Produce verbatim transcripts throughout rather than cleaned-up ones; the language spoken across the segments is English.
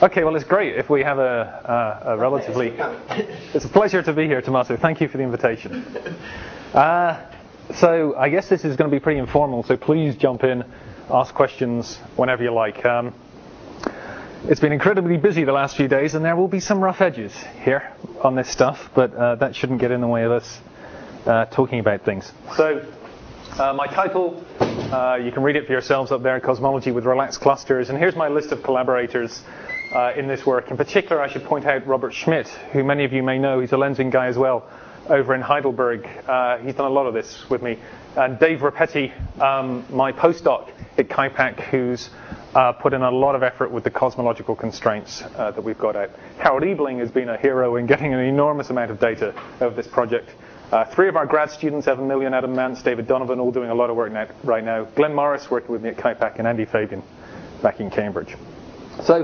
Okay, well, it's great if we have a, a, a relatively... It's a pleasure to be here, Tommaso. Thank you for the invitation. Uh, so I guess this is going to be pretty informal, so please jump in, ask questions whenever you like. Um, it's been incredibly busy the last few days, and there will be some rough edges here on this stuff, but uh, that shouldn't get in the way of us uh, talking about things. So uh, my title, uh, you can read it for yourselves up there, Cosmology with Relaxed Clusters, and here's my list of collaborators Uh, in this work. In particular, I should point out Robert Schmidt, who many of you may know. He's a lensing guy as well over in Heidelberg. Uh, he's done a lot of this with me. And Dave Rapetti, um, my postdoc at KIPAC, who's uh, put in a lot of effort with the cosmological constraints uh, that we've got out. Howard Ebling has been a hero in getting an enormous amount of data of this project. Uh, three of our grad students, Evan Millian, Adam Mance, David Donovan, all doing a lot of work now, right now. Glenn Morris working with me at KIPAC, and Andy Fabian back in Cambridge. So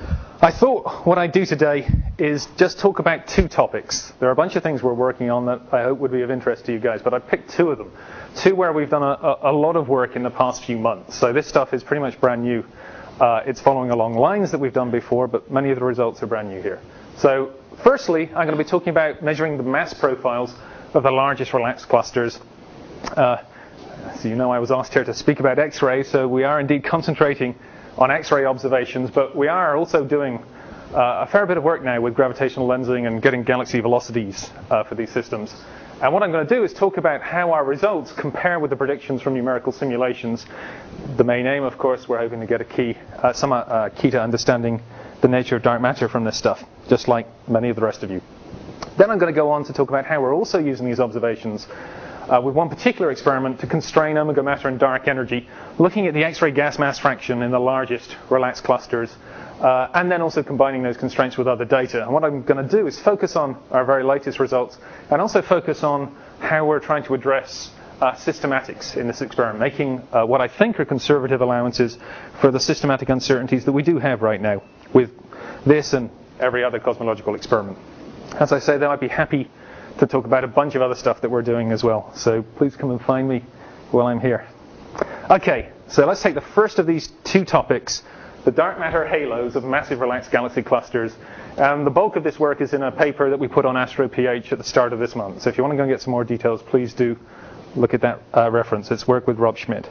I thought what I'd do today is just talk about two topics. There are a bunch of things we're working on that I hope would be of interest to you guys, but I picked two of them. Two where we've done a, a, a lot of work in the past few months. So this stuff is pretty much brand new. Uh, it's following along lines that we've done before, but many of the results are brand new here. So firstly, I'm going to be talking about measuring the mass profiles of the largest relaxed clusters. Uh, so you know I was asked here to speak about X-rays, so we are indeed concentrating on X-ray observations, but we are also doing uh, a fair bit of work now with gravitational lensing and getting galaxy velocities uh, for these systems. And what I'm going to do is talk about how our results compare with the predictions from numerical simulations. The main aim, of course, we're hoping to get a key, uh, some uh, key to understanding the nature of dark matter from this stuff, just like many of the rest of you. Then I'm going to go on to talk about how we're also using these observations Uh, with one particular experiment to constrain omega matter and dark energy, looking at the X-ray gas mass fraction in the largest relaxed clusters, uh, and then also combining those constraints with other data. And what I'm going to do is focus on our very latest results, and also focus on how we're trying to address uh, systematics in this experiment, making uh, what I think are conservative allowances for the systematic uncertainties that we do have right now with this and every other cosmological experiment. As I say, then I'd be happy to talk about a bunch of other stuff that we're doing as well. So please come and find me while I'm here. Okay, so let's take the first of these two topics, the dark matter halos of massive relaxed galaxy clusters. Um, the bulk of this work is in a paper that we put on AstroPH at the start of this month. So if you want to go and get some more details, please do look at that uh, reference. It's work with Rob Schmidt.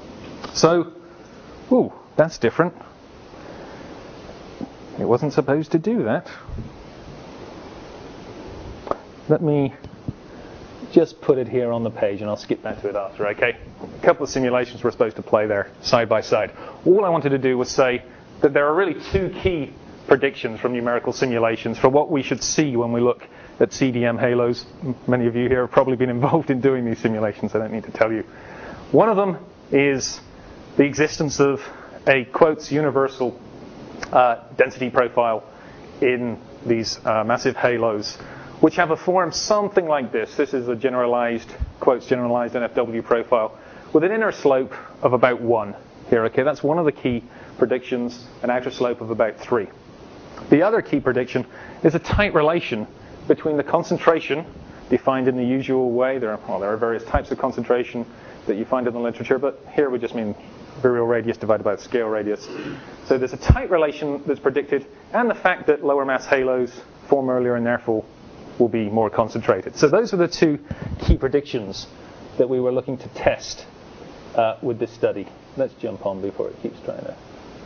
So, ooh, that's different. It wasn't supposed to do that. Let me just put it here on the page, and I'll skip back to it after, okay? A couple of simulations we're supposed to play there, side by side. All I wanted to do was say that there are really two key predictions from numerical simulations for what we should see when we look at C D M halos. Many of you here have probably been involved in doing these simulations, I don't need to tell you. One of them is the existence of a, quotes, universal uh, density profile in these uh, massive halos, which have a form something like this. This is a generalized, quotes, generalized N F W profile with an inner slope of about one here, okay? That's one of the key predictions, an outer slope of about three. The other key prediction is a tight relation between the concentration defined in the usual way. There are, well, there are various types of concentration that you find in the literature, but here we just mean virial radius divided by the scale radius. So there's a tight relation that's predicted, and the fact that lower mass halos form earlier and therefore will be more concentrated. So those are the two key predictions that we were looking to test uh, with this study. Let's jump on before it keeps trying to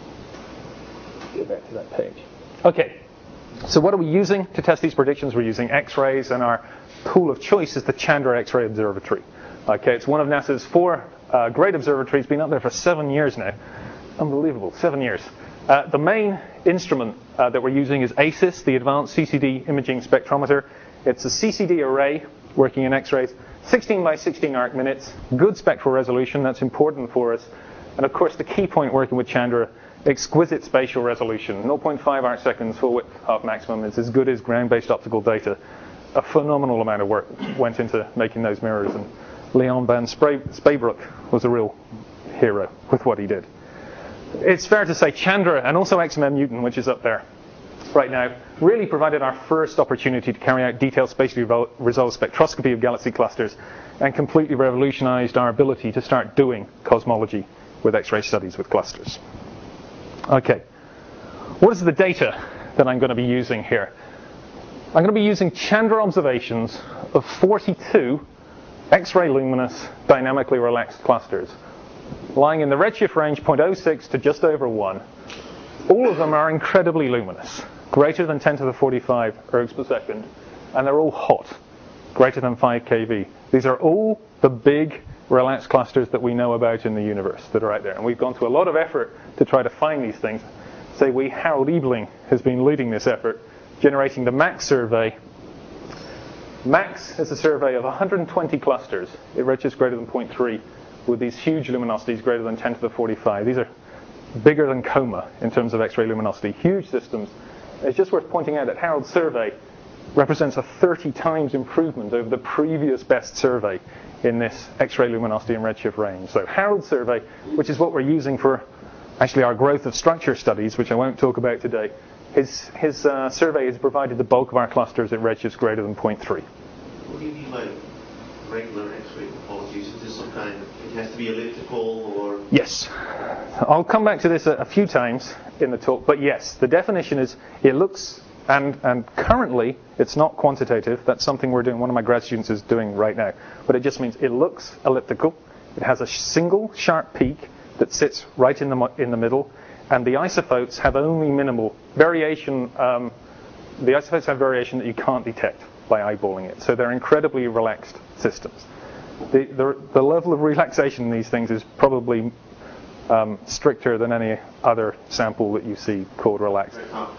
go back to that page. Okay, so what are we using to test these predictions? We're using X-rays, and our pool of choice is the Chandra X-ray Observatory. Okay, it's one of NASA's four uh, great observatories, been up there for seven years now. Unbelievable, seven years. Uh, the main instrument uh, that we're using is ACIS, the Advanced C C D Imaging Spectrometer. It's a C C D array working in X-rays, sixteen by sixteen arc minutes, good spectral resolution, that's important for us. And of course the key point working with Chandra, exquisite spatial resolution, zero point five arc seconds full width half maximum. It's as good as ground-based optical data. A phenomenal amount of work went into making those mirrors, and Leon van Spaybroek was a real hero with what he did. It's fair to say Chandra and also X M M Newton, which is up there right now, really provided our first opportunity to carry out detailed spatially resolved spectroscopy of galaxy clusters and completely revolutionized our ability to start doing cosmology with X-ray studies with clusters. Okay, what is the data that I'm going to be using here? I'm going to be using Chandra observations of forty-two X-ray luminous dynamically relaxed clusters, lying in the redshift range zero point zero six to just over one. All of them are incredibly luminous, greater than ten to the forty-five ergs per second, and they're all hot, greater than five K V. These are all the big relaxed clusters that we know about in the universe that are out there. And we've gone to a lot of effort to try to find these things. Say we, Harold Ebling has been leading this effort, generating the MAX survey. MAX is a survey of one hundred twenty clusters at redshift greater than zero point three with these huge luminosities greater than ten to the forty-five. These are bigger than COMA in terms of X-ray luminosity, huge systems. It's just worth pointing out that Harold's survey represents a thirty times improvement over the previous best survey in this X-ray luminosity and redshift range. So Harold's survey, which is what we're using for actually our growth of structure studies, which I won't talk about today, his, his uh, survey has provided the bulk of our clusters at redshifts greater than zero point three. What do you mean by regular X-ray topologies? Is this some kind of, it has to be elliptical or? Yes. I'll come back to this a, a few times in the talk, but yes, the definition is it looks, and, and currently it's not quantitative. That's something we're doing, one of my grad students is doing right now. But it just means it looks elliptical. It has a sh- single sharp peak that sits right in the mo- in the middle, and the isophotes have only minimal variation. Um, the isophotes have variation that you can't detect by eyeballing it. So they're incredibly relaxed systems. The, the, the level of relaxation in these things is probably um, stricter than any other sample that you see called relaxed.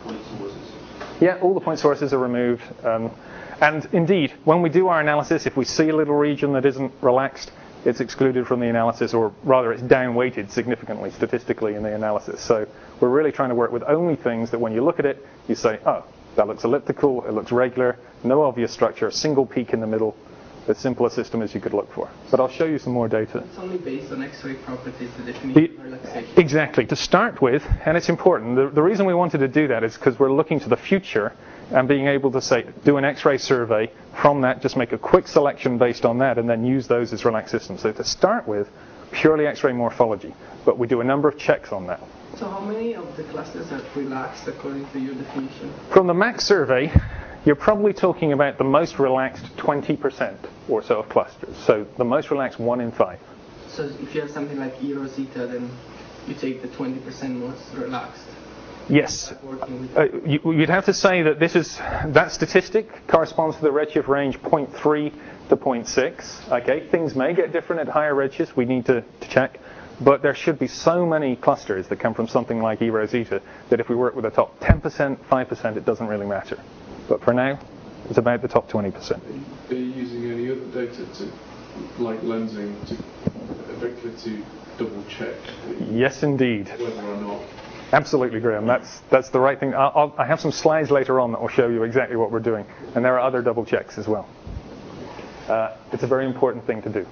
Yeah, all the point sources are removed. Um, and indeed, when we do our analysis, if we see a little region that isn't relaxed, it's excluded from the analysis, or rather it's down-weighted significantly statistically in the analysis. So we're really trying to work with only things that when you look at it, you say, oh, that looks elliptical, it looks regular, no obvious structure, a single peak in the middle, as simple a system as you could look for. But I'll show you some more data. It's only based on X-ray properties, the definition of relaxation. Exactly. To start with, and it's important, the, the reason we wanted to do that is because we're looking to the future and being able to say, do an X-ray survey from that, just make a quick selection based on that, and then use those as relaxed systems. So to start with, purely X-ray morphology, but we do a number of checks on that. So how many of the clusters are relaxed according to your definition? From the MAX survey, you're probably talking about the most relaxed twenty percent or so of clusters. So the most relaxed one in five. So if you have something like E rho zeta, then you take the twenty percent most relaxed. Yes. Uh, you, you'd have to say that this is that statistic corresponds to the redshift range zero point three to zero point six. Okay, things may get different at higher redshifts. We need to, to check. But there should be so many clusters that come from something like E rho zeta that if we work with the top ten percent, five percent, it doesn't really matter. But for now, it's about the top twenty percent. Are you using any other data to, like lensing, to effectively to double check? Yes, indeed. Whether or not. Absolutely, Graham. That's that's the right thing. I'll, I'll, I have some slides later on that will show you exactly what we're doing, and there are other double checks as well. Uh, it's a very important thing to do.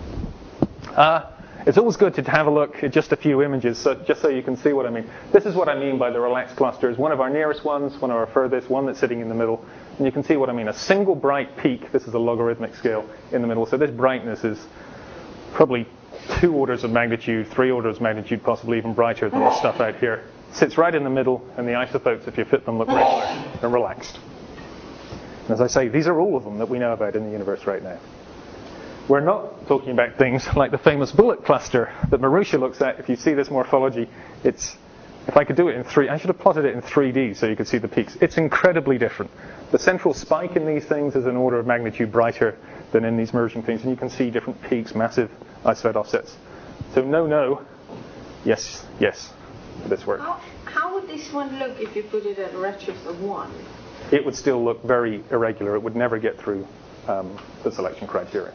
Uh, It's always good to have a look at just a few images, so just so you can see what I mean. This is what I mean by the relaxed clusters. One of our nearest ones, one of our furthest, one that's sitting in the middle. And you can see what I mean. A single bright peak, this is a logarithmic scale, in the middle. So this brightness is probably two orders of magnitude, three orders of magnitude, possibly even brighter than the stuff out here. Sits right in the middle, and the isophotes, if you fit them, look regular and relaxed. And as I say, these are all of them that we know about in the universe right now. We're not talking about things like the famous bullet cluster that Marusha looks at. If you see this morphology, it's, if I could do it in three, I should have plotted it in three D so you could see the peaks. It's incredibly different. The central spike in these things is an order of magnitude brighter than in these merging things, and you can see different peaks, massive isotope offsets. So no, no, yes, yes, for this work. How, how would this one look if you put it at a redshift of one? It would still look very irregular. It would never get through um, the selection criteria.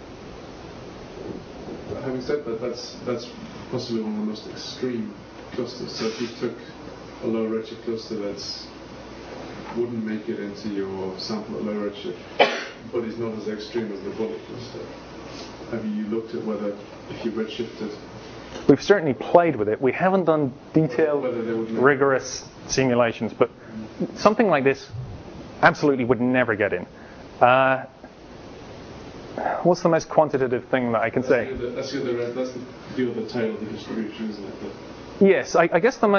Having said that, that's that's possibly one of the most extreme clusters. So if you took a low redshift cluster that's wouldn't make it into your sample at low redshift, but is not as extreme as the bullet cluster, have you looked at whether if you redshifted? We've certainly played with it. We haven't done detailed, rigorous simulations, but something like this absolutely would never get in. Uh, What's the most quantitative thing that I can say? That's the, that's the, that's the, the other tail of the distribution, isn't it? The yes, I, I guess the most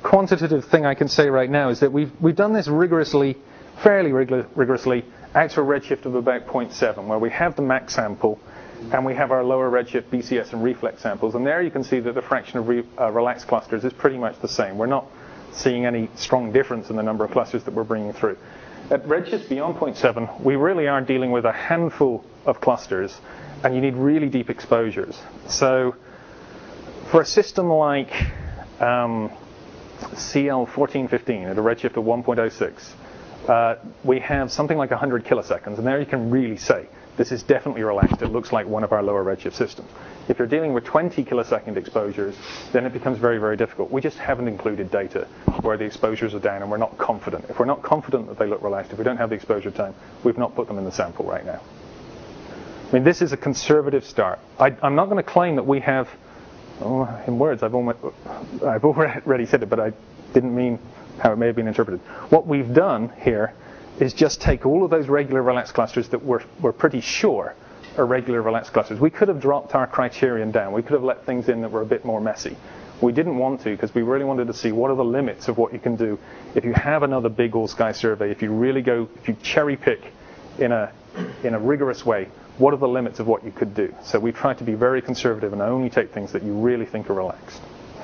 quantitative thing I can say right now is that we've we've done this rigorously, fairly rigor- rigorously, out to a redshift of about zero point seven, where we have the max sample, and we have our lower redshift B C S and reflex samples, and there you can see that the fraction of re, uh, relaxed clusters is pretty much the same. We're not seeing any strong difference in the number of clusters that we're bringing through. At redshifts beyond zero point seven, we really are dealing with a handful of clusters, and you need really deep exposures. So for a system like um, C L fourteen fifteen at a redshift of one point oh six, uh, we have something like one hundred kiloseconds, and there you can really say, this is definitely relaxed. It looks like one of our lower redshift systems. If you're dealing with twenty kilosecond exposures, then it becomes very, very difficult. We just haven't included data where the exposures are down and we're not confident. If we're not confident that they look relaxed, if we don't have the exposure time, we've not put them in the sample right now. I mean, this is a conservative start. I, I'm not going to claim that we have, oh, in words, I've, almost, I've already said it, but I didn't mean how it may have been interpreted. What we've done here is just take all of those regular relaxed clusters that we're, we're pretty sure are regular relaxed clusters. We could have dropped our criterion down. We could have let things in that were a bit more messy. We didn't want to because we really wanted to see what are the limits of what you can do if you have another big all-sky survey, if you really go, if you cherry pick in a, in a rigorous way, what are the limits of what you could do? So we tried to be very conservative and only take things that you really think are relaxed.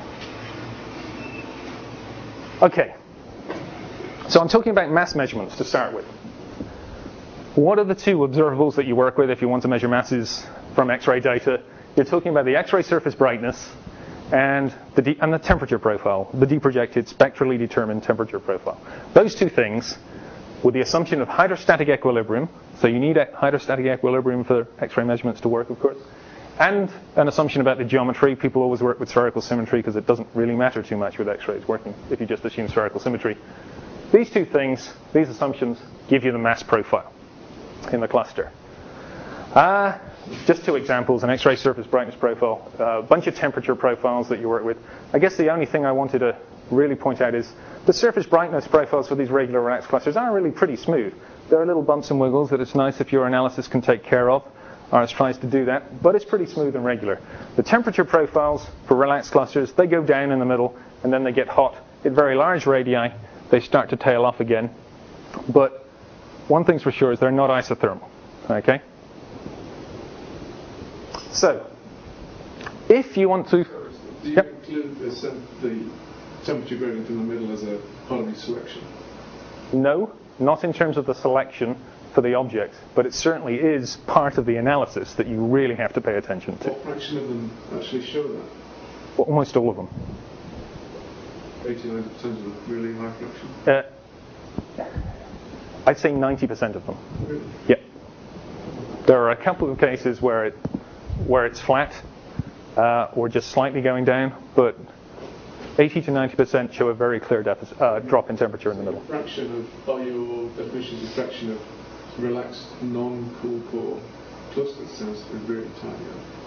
Okay. So I'm talking about mass measurements to start with. What are the two observables that you work with if you want to measure masses from X-ray data? You're talking about the X-ray surface brightness and the, de- and the temperature profile, the deprojected spectrally determined temperature profile. Those two things, with the assumption of hydrostatic equilibrium, so you need a hydrostatic equilibrium for X-ray measurements to work, of course, and an assumption about the geometry. People always work with spherical symmetry because it doesn't really matter too much with X-rays working if you just assume spherical symmetry. These two things, these assumptions, give you the mass profile in the cluster. Uh, just two examples, an X-ray surface brightness profile, a bunch of temperature profiles that you work with. I guess the only thing I wanted to really point out is the surface brightness profiles for these regular relaxed clusters are really pretty smooth. There are little bumps and wiggles that it's nice if your analysis can take care of. Ours tries to do that, but it's pretty smooth and regular. The temperature profiles for relaxed clusters, they go down in the middle, and then they get hot at very large radii. They start to tail off again. But one thing's for sure is they're not isothermal. Okay? So, if you want to... Do you Yep. include the, sem- the temperature gradient in the middle as a part of your selection? No, not in terms of the selection for the objects, but it certainly is part of the analysis that you really have to pay attention to. What fraction of them actually show that? Well, almost all of them. eighty to ninety percent of them, really high fraction? Uh, I'd say ninety percent of them. Really? Yeah. There are a couple of cases where it where it's flat uh, or just slightly going down, but eighty to ninety percent show a very clear deficit, uh, drop in temperature in the middle. Fraction of, by your definition, the fraction of relaxed non-cool core clusters sounds to be really tiny.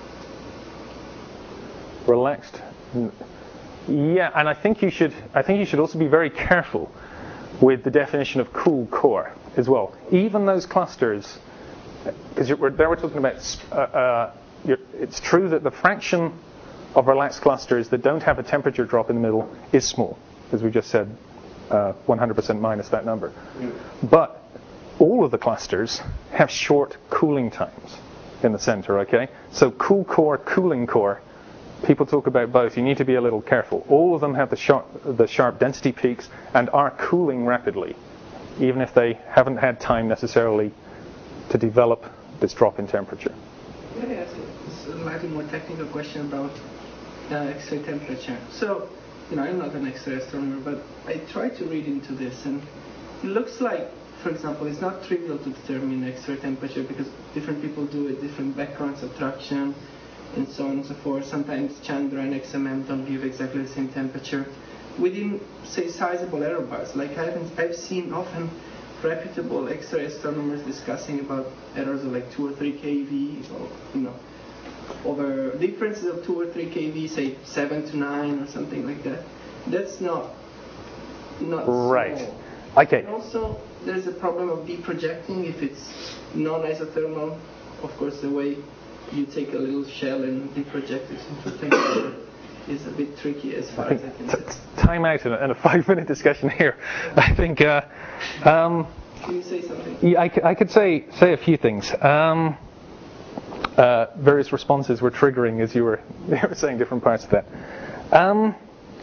Relaxed. Yeah, and I think you should. I think you should also be very careful with the definition of cool core as well. Even those clusters, because there we're talking about. Uh, uh, it's true that the fraction of relaxed clusters that don't have a temperature drop in the middle is small, as we just said, uh, one hundred percent minus that number. Yeah. But all of the clusters have short cooling times in the center. Okay, so cool core, cooling core. People talk about both. You need to be a little careful. All of them have the sharp, the sharp density peaks and are cooling rapidly, even if they haven't had time necessarily to develop this drop in temperature. Let me ask you a slightly more technical question about uh, X-ray temperature. So, you know, I'm not an X-ray astronomer, but I try to read into this, and it looks like, for example, it's not trivial to determine X-ray temperature because different people do it, different background subtraction, and so on and so forth. Sometimes Chandra and X M M don't give exactly the same temperature within, say, sizable error bars. Like I haven't, I've seen often reputable X-ray astronomers discussing about errors of like two or three keV, or you know, over differences of two or three keV, say seven to nine or something like that. That's not not Right. small. Okay. And also, there's a problem of deprojecting if it's non-isothermal. Of course, the way you take a little shell and deproject it into temperature. is a bit tricky as far I as I think can t- tell. t- time out and a, and a five-minute discussion here. I think uh, um, Can you say something? yeah, I, c- I could say say a few things. Um, uh, various responses were triggering as you were you were saying different parts of that. Um,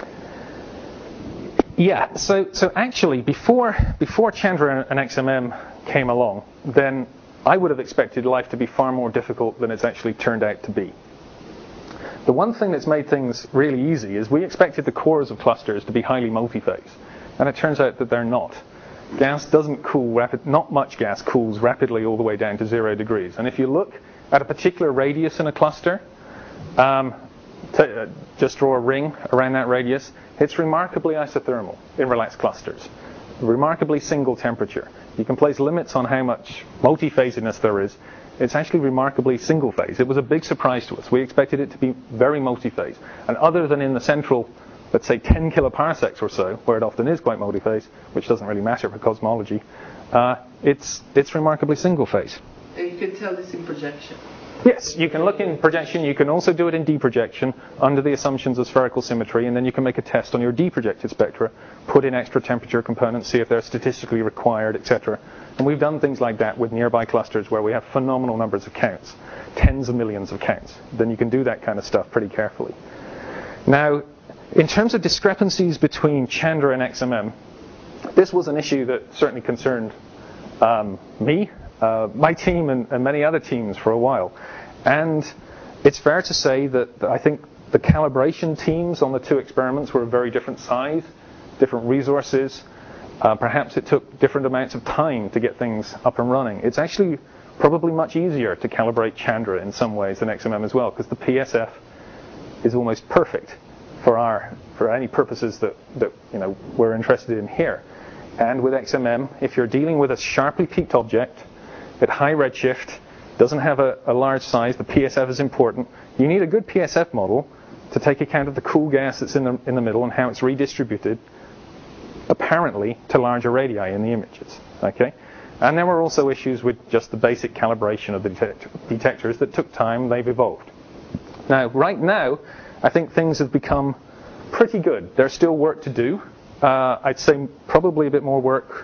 yeah, so so actually before before Chandra and X M M came along, then I would have expected life to be far more difficult than it's actually turned out to be. The one thing that's made things really easy is we expected the cores of clusters to be highly multi-phase, and it turns out that they're not. Gas doesn't cool rapid, not much gas cools rapidly all the way down to zero degrees. And if you look at a particular radius in a cluster, um, to, uh, just draw a ring around that radius, it's remarkably isothermal in relaxed clusters. Remarkably single temperature. You can place limits on how much multi-phasiness there is. It's actually remarkably single phase. It was a big surprise to us. We expected it to be very multi-phase. And other than in the central, let's say ten kiloparsecs or so, where it often is quite multi-phase, which doesn't really matter for cosmology, uh, it's it's remarkably single phase. And you can tell this in projection. Yes, you can look in projection. You can also do it in deprojection under the assumptions of spherical symmetry, and then you can make a test on your deprojected spectra, put in extra temperature components, see if they're statistically required, et cetera. And we've done things like that with nearby clusters where we have phenomenal numbers of counts, tens of millions of counts. Then you can do that kind of stuff pretty carefully. Now, in terms of discrepancies between Chandra and X M M, this was an issue that certainly concerned um, me, uh, my team, and, and many other teams for a while. And it's fair to say that I think the calibration teams on the two experiments were a very different size, different resources. Uh, perhaps it took different amounts of time to get things up and running. It's actually probably much easier to calibrate Chandra in some ways than X M M as well, because the P S F is almost perfect for our for any purposes that, that you know we're interested in here. And with X M M, if you're dealing with a sharply peaked object at high redshift, doesn't have a, a large size, the P S F is important. You need a good P S F model to take account of the cool gas that's in the in the middle and how it's redistributed, apparently to larger radii in the images. Okay, and there were also issues with just the basic calibration of the detect- detectors that took time. They've evolved. Now, right now, I think things have become pretty good. There's still work to do. Uh, I'd say probably a bit more work.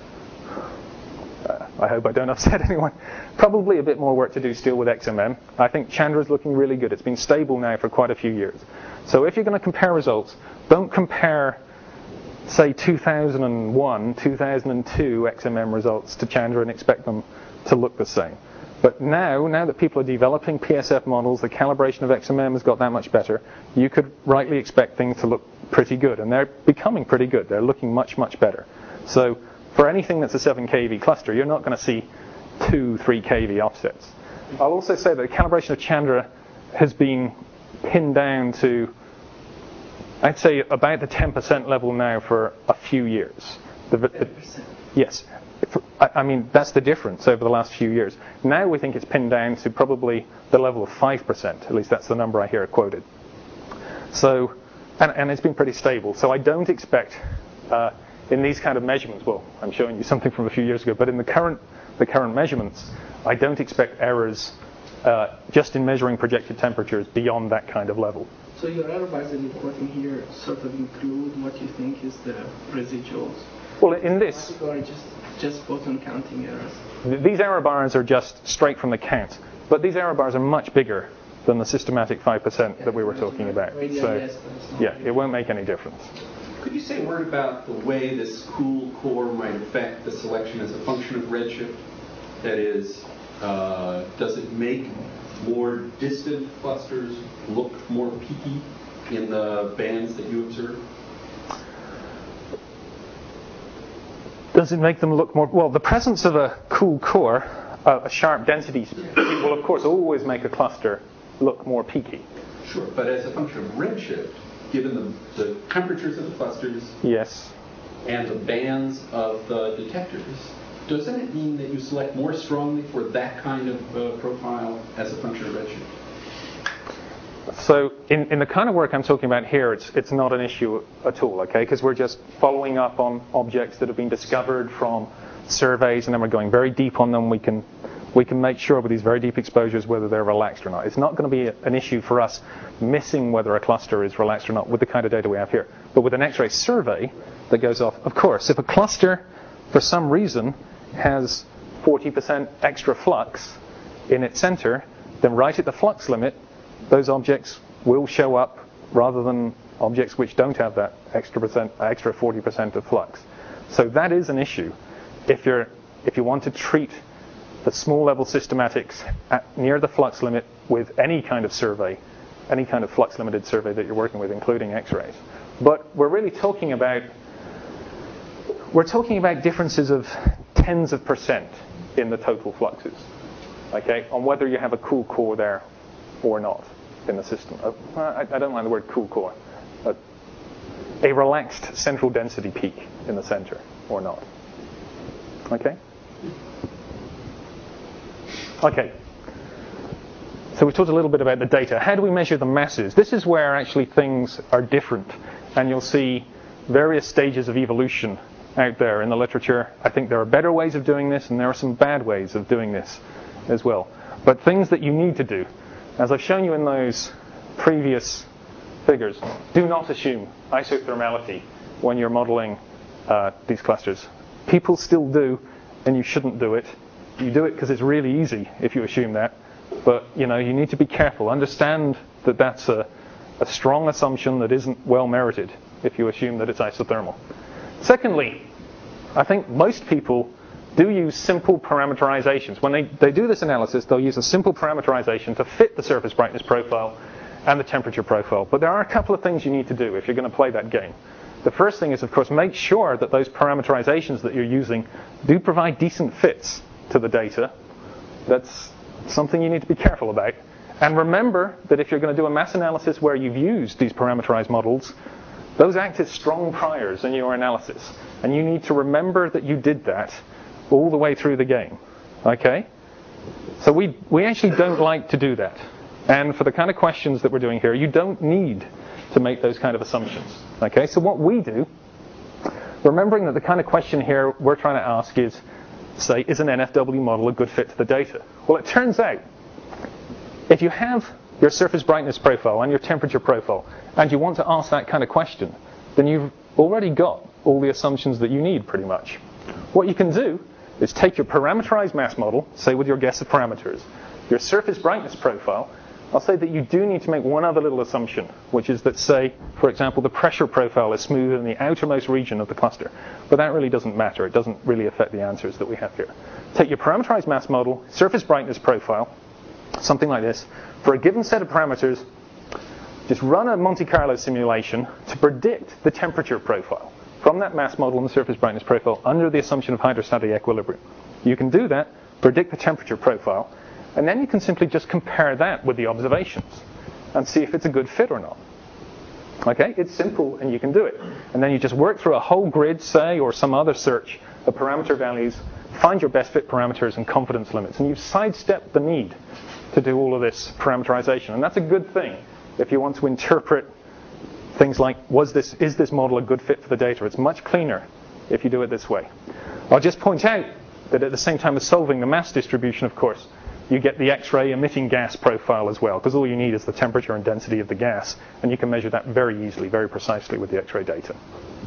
Uh, I hope I don't upset anyone. Probably a bit more work to do still with X M M. I think Chandra's looking really good. It's been stable now for quite a few years. So if you're going to compare results, don't compare, say, two thousand one, two thousand two X M M results to Chandra and expect them to look the same. But now, now that people are developing P S F models, the calibration of X M M has got that much better, you could rightly expect things to look pretty good. And they're becoming pretty good. They're looking much, much better. So for anything that's a seven K V cluster, you're not going to see two, three K V offsets. I'll also say that the calibration of Chandra has been pinned down to, I'd say, about the ten percent level now for a few years. The, the, yes. I mean, that's the difference over the last few years. Now we think it's pinned down to probably the level of five percent. At least that's the number I hear quoted. So, and, and it's been pretty stable. So I don't expect uh, in these kind of measurements, well, I'm showing you something from a few years ago, but in the current the current measurements, I don't expect errors uh, just in measuring projected temperatures beyond that kind of level. So your error bars that you're quoting here sort of include what you think is the residuals? Well, in this, or just just photon counting errors? These error bars are just straight from the count, but these error bars are much bigger than the systematic five percent that we were talking about. So, yeah, it won't make any difference. Could you say a word about the way this cool core might affect the selection as a function of redshift? That is, uh, does it make more distant clusters look more peaky in the bands that you observe? Does it make them look more... Well, the presence of a cool core, uh, a sharp density peak, will, of course, always make a cluster look more peaky. Sure, but as a function of redshift, given the, the temperatures of the clusters yes, and the bands of the detectors, doesn't it mean that you select more strongly for that kind of uh, profile as a function of redshift? So in, in the kind of work I'm talking about here, it's it's not an issue at all, okay? Because we're just following up on objects that have been discovered from surveys, and then we're going very deep on them. We can we can make sure with these very deep exposures whether they're relaxed or not. It's not going to be a, an issue for us missing whether a cluster is relaxed or not with the kind of data we have here. But with an X-ray survey that goes off, of course, if a cluster for some reason has forty percent extra flux in its center, then right at the flux limit, those objects will show up rather than objects which don't have that extra percent, extra forty percent of flux. So that is an issue if you're if you want to treat the small level systematics at near the flux limit with any kind of survey, any kind of flux limited survey that you're working with, including X-rays. But we're really talking about we're talking about differences of tens of percent in the total fluxes, okay, on whether you have a cool core there or not in the system. Uh, I, I don't like the word cool core. But a relaxed central density peak in the center or not. Okay? Okay. So we talked a little bit about the data. How do we measure the masses? This is where actually things are different. And you'll see various stages of evolution out there in the literature. I think there are better ways of doing this, and there are some bad ways of doing this as well. But things that you need to do, as I've shown you in those previous figures, do not assume isothermality when you're modeling uh, these clusters. People still do, and you shouldn't do it. You do it because it's really easy if you assume that. But, you know, you need to be careful. Understand that that's a, a strong assumption that isn't well merited if you assume that it's isothermal. Secondly, I think most people do use simple parameterizations. When they, they do this analysis, they'll use a simple parameterization to fit the surface brightness profile and the temperature profile. But there are a couple of things you need to do if you're going to play that game. The first thing is, of course, make sure that those parameterizations that you're using do provide decent fits to the data. That's something you need to be careful about. And remember that if you're going to do a mass analysis where you've used these parameterized models, those act as strong priors in your analysis. And you need to remember that you did that all the way through the game. Okay? So we, we actually don't like to do that. And for the kind of questions that we're doing here, you don't need to make those kind of assumptions. Okay? So what we do, remembering that the kind of question here we're trying to ask is, say, is an N F W model a good fit to the data? Well, it turns out, if you have your surface brightness profile and your temperature profile, and you want to ask that kind of question, then you've already got all the assumptions that you need, pretty much. What you can do is take your parameterized mass model, say with your guess of parameters, your surface brightness profile. I'll say that you do need to make one other little assumption, which is that, say, for example, the pressure profile is smooth in the outermost region of the cluster. But that really doesn't matter. It doesn't really affect the answers that we have here. Take your parameterized mass model, surface brightness profile, something like this. For a given set of parameters, just run a Monte Carlo simulation to predict the temperature profile from that mass model and the surface brightness profile under the assumption of hydrostatic equilibrium. You can do that, predict the temperature profile, and then you can simply just compare that with the observations and see if it's a good fit or not. Okay, it's simple and you can do it. And then you just work through a whole grid, say, or some other search of parameter values, find your best fit parameters and confidence limits, and you've sidestepped the need to do all of this parameterization. And that's a good thing if you want to interpret things like, was this, is this model a good fit for the data? It's much cleaner if you do it this way. I'll just point out that at the same time as solving the mass distribution, of course, you get the X-ray emitting gas profile as well, because all you need is the temperature and density of the gas, and you can measure that very easily, very precisely with the X-ray data.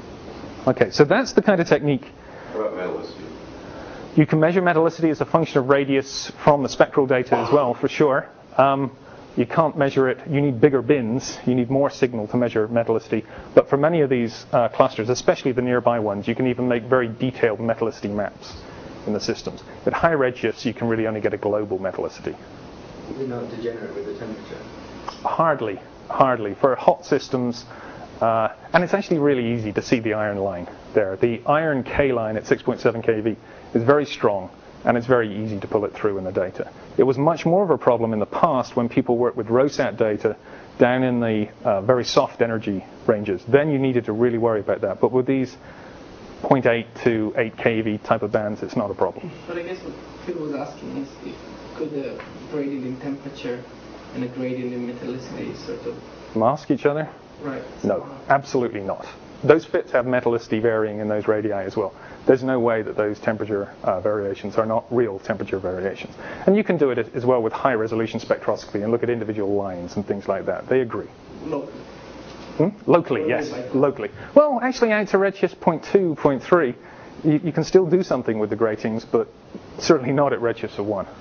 Okay, so that's the kind of technique. What about metallicity? You can measure metallicity as a function of radius from the spectral data as well, for sure. Um, you can't measure it. You need bigger bins. You need more signal to measure metallicity. But for many of these uh, clusters, especially the nearby ones, you can even make very detailed metallicity maps in the systems. At high redshifts, you can really only get a global metallicity. Is it not degenerate with the temperature? Hardly, hardly. For hot systems, uh, and it's actually really easy to see the iron line there. The iron K line at six point seven keV is very strong, and it's very easy to pull it through in the data. It was much more of a problem in the past when people worked with ROSAT data down in the uh, very soft energy ranges. Then you needed to really worry about that. But with these zero point eight to eight keV type of bands, it's not a problem. But I guess what Phil was asking is if could a gradient in temperature and a gradient in metallicity sort of Mask each other? right? No, absolutely not. those fits have metallicity varying in those radii as well. There's no way that those temperature uh, variations are not real temperature variations. And you can do it as well with high resolution spectroscopy and look at individual lines and things like that. They agree. Locally. Hmm? Locally, yes, locally. Well, actually out to redshift zero point two, zero point three, you, you can still do something with the gratings, but certainly not at redshifts of one.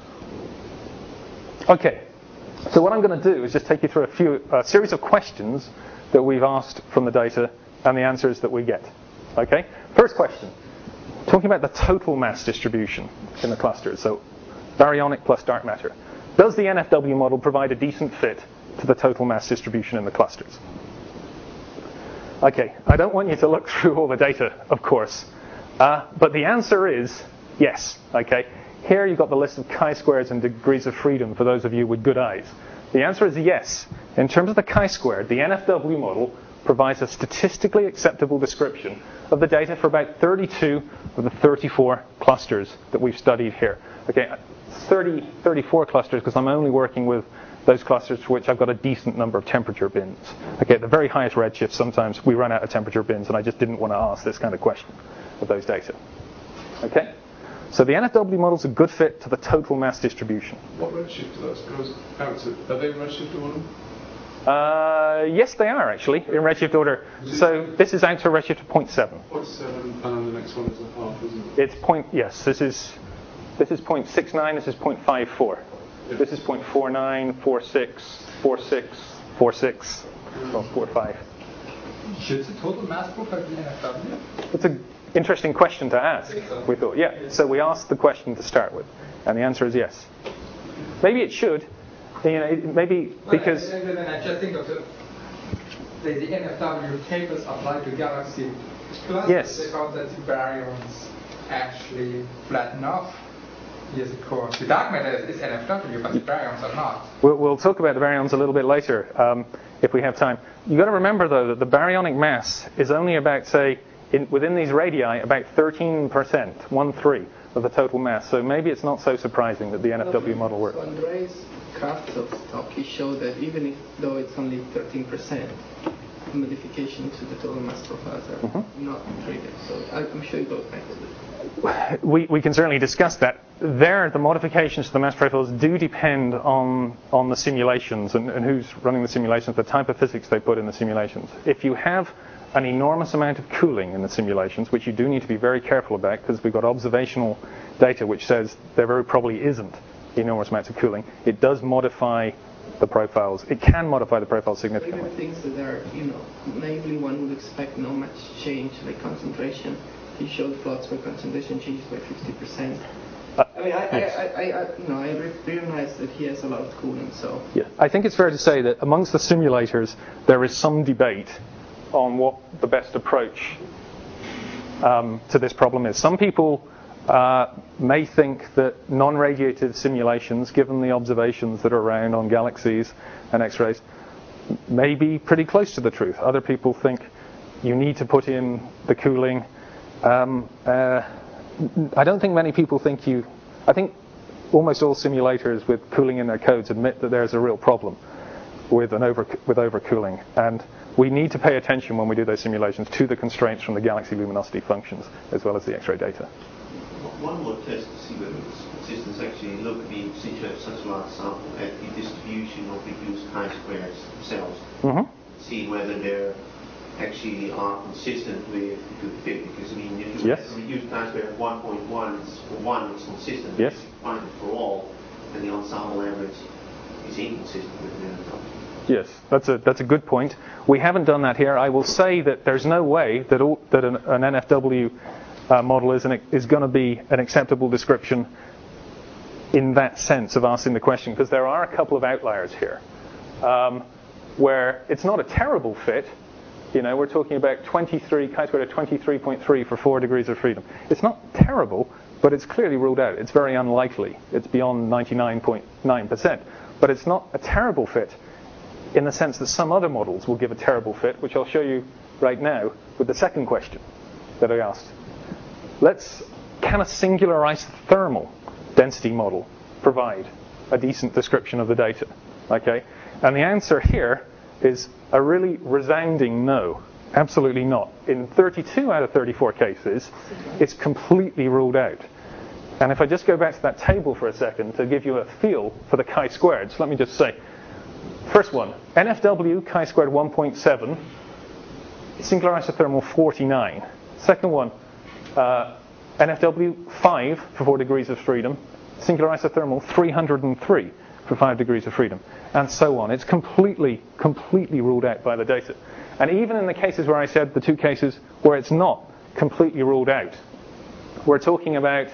Okay, so what I'm going to do is just take you through a few a series of questions that we've asked from the data and the answers that we get. Okay, first question, talking about the total mass distribution in the clusters, so baryonic plus dark matter. Does the N F W model provide a decent fit to the total mass distribution in the clusters? Okay, I don't want you to look through all the data, of course, uh, but the answer is yes. Okay, here you've got the list of chi-squareds and degrees of freedom for those of you with good eyes. The answer is yes. In terms of the chi-squared, the N F W model provides a statistically acceptable description of the data for about thirty-two of the thirty-four clusters that we've studied here. Okay, thirty, thirty-four clusters because I'm only working with those clusters for which I've got a decent number of temperature bins. Okay, at the very highest redshift, sometimes we run out of temperature bins, and I just didn't want to ask this kind of question of those data. Okay, so the N F W model is a good fit to the total mass distribution. What redshift do those goes out to? Are they redshift order? Uh, yes, they are actually in redshift order. So this is out to a redshift of zero point seven. zero point seven, and then the next one is a half, isn't it? It's point. Yes, this is this is zero point six nine. This is zero point five four. This is zero point four nine, four six, four six, four six, well, four five. Should the total mass profile be N F W? It's an interesting question to ask, we thought. Yeah, so we asked the question to start with, and the answer is yes. Maybe it should. You know, maybe because... Well, and, and I just think of the, the, the N F W tables applied to galaxy clusters. Yes. They found that the baryons actually flatten off. Yes, of course. The dark matter is N F W, but the baryons are not. We'll, we'll talk about the baryons a little bit later, um, if we have time. You've got to remember, though, that the baryonic mass is only about, say, in, within these radii, about thirteen percent, one three of the total mass. So maybe it's not so surprising that the N F W model works. So Andreas Kravtsov's talk, he showed that even if, though it's only thirteen percent, the modification to the total mass profiles are mm-hmm. not triggered. So I, I'm sure it goes back to this. We, we can certainly discuss that. There, the modifications to the mass profiles do depend on on the simulations and, and who's running the simulations, the type of physics they put in the simulations. If you have an enormous amount of cooling in the simulations, which you do need to be very careful about because we've got observational data which says there very probably isn't enormous amounts of cooling, it does modify the profiles. It can modify the profiles significantly. Even things that are, you know, naively one would expect not much change, like concentration. He showed plots where concentration changes by fifty percent. Uh, I mean, I, yes. I, I, I, you know, I realize that he has a lot of cooling, so... Yeah, I think it's fair to say that amongst the simulators, there is some debate on what the best approach um, to this problem is. Some people uh, may think that non-radiative simulations, given the observations that are around on galaxies and X-rays, may be pretty close to the truth. Other people think you need to put in the cooling. Um, uh, I don't think many people think you... I think almost all simulators with cooling in their codes admit that there's a real problem with an over with overcooling, and we need to pay attention when we do those simulations to the constraints from the galaxy luminosity functions as well as the X-ray data. One more test to see whether it's consistent actually look at the, since you have such a large sample, at the distribution of reduced chi-squares themselves. Mm-hmm. See whether they're actually are consistent with the fit, because I mean if you yes. have a reduced chi-square of one point one, for one it's consistent. Yes. If you find it for all, and the ensemble average is inconsistent with the N F W. Yes, that's a that's a good point. We haven't done that here. I will say that there's no way that all, that an, an N F W uh, model is an, is going to be an acceptable description in that sense of asking the question, because there are a couple of outliers here um, where it's not a terrible fit. You know, we're talking about twenty-three chi-squared of twenty-three point three for four degrees of freedom. It's not terrible, but it's clearly ruled out. It's very unlikely. It's beyond ninety-nine point nine percent. But it's not a terrible fit in the sense that some other models will give a terrible fit, which I'll show you right now with the second question that I asked. Let's, can a singular isothermal density model provide a decent description of the data? Okay, and the answer here is a really resounding no. Absolutely not. In thirty-two out of thirty-four cases, it's completely ruled out. And if I just go back to that table for a second to give you a feel for the chi-squared, so let me just say, first one, N F W chi-squared one point seven, singular isothermal forty-nine. Second one, uh, N F W five for four degrees of freedom, singular isothermal three hundred three for five degrees of freedom, and so on. It's completely, completely ruled out by the data. And even in the cases where I said the two cases where it's not completely ruled out, we're talking about,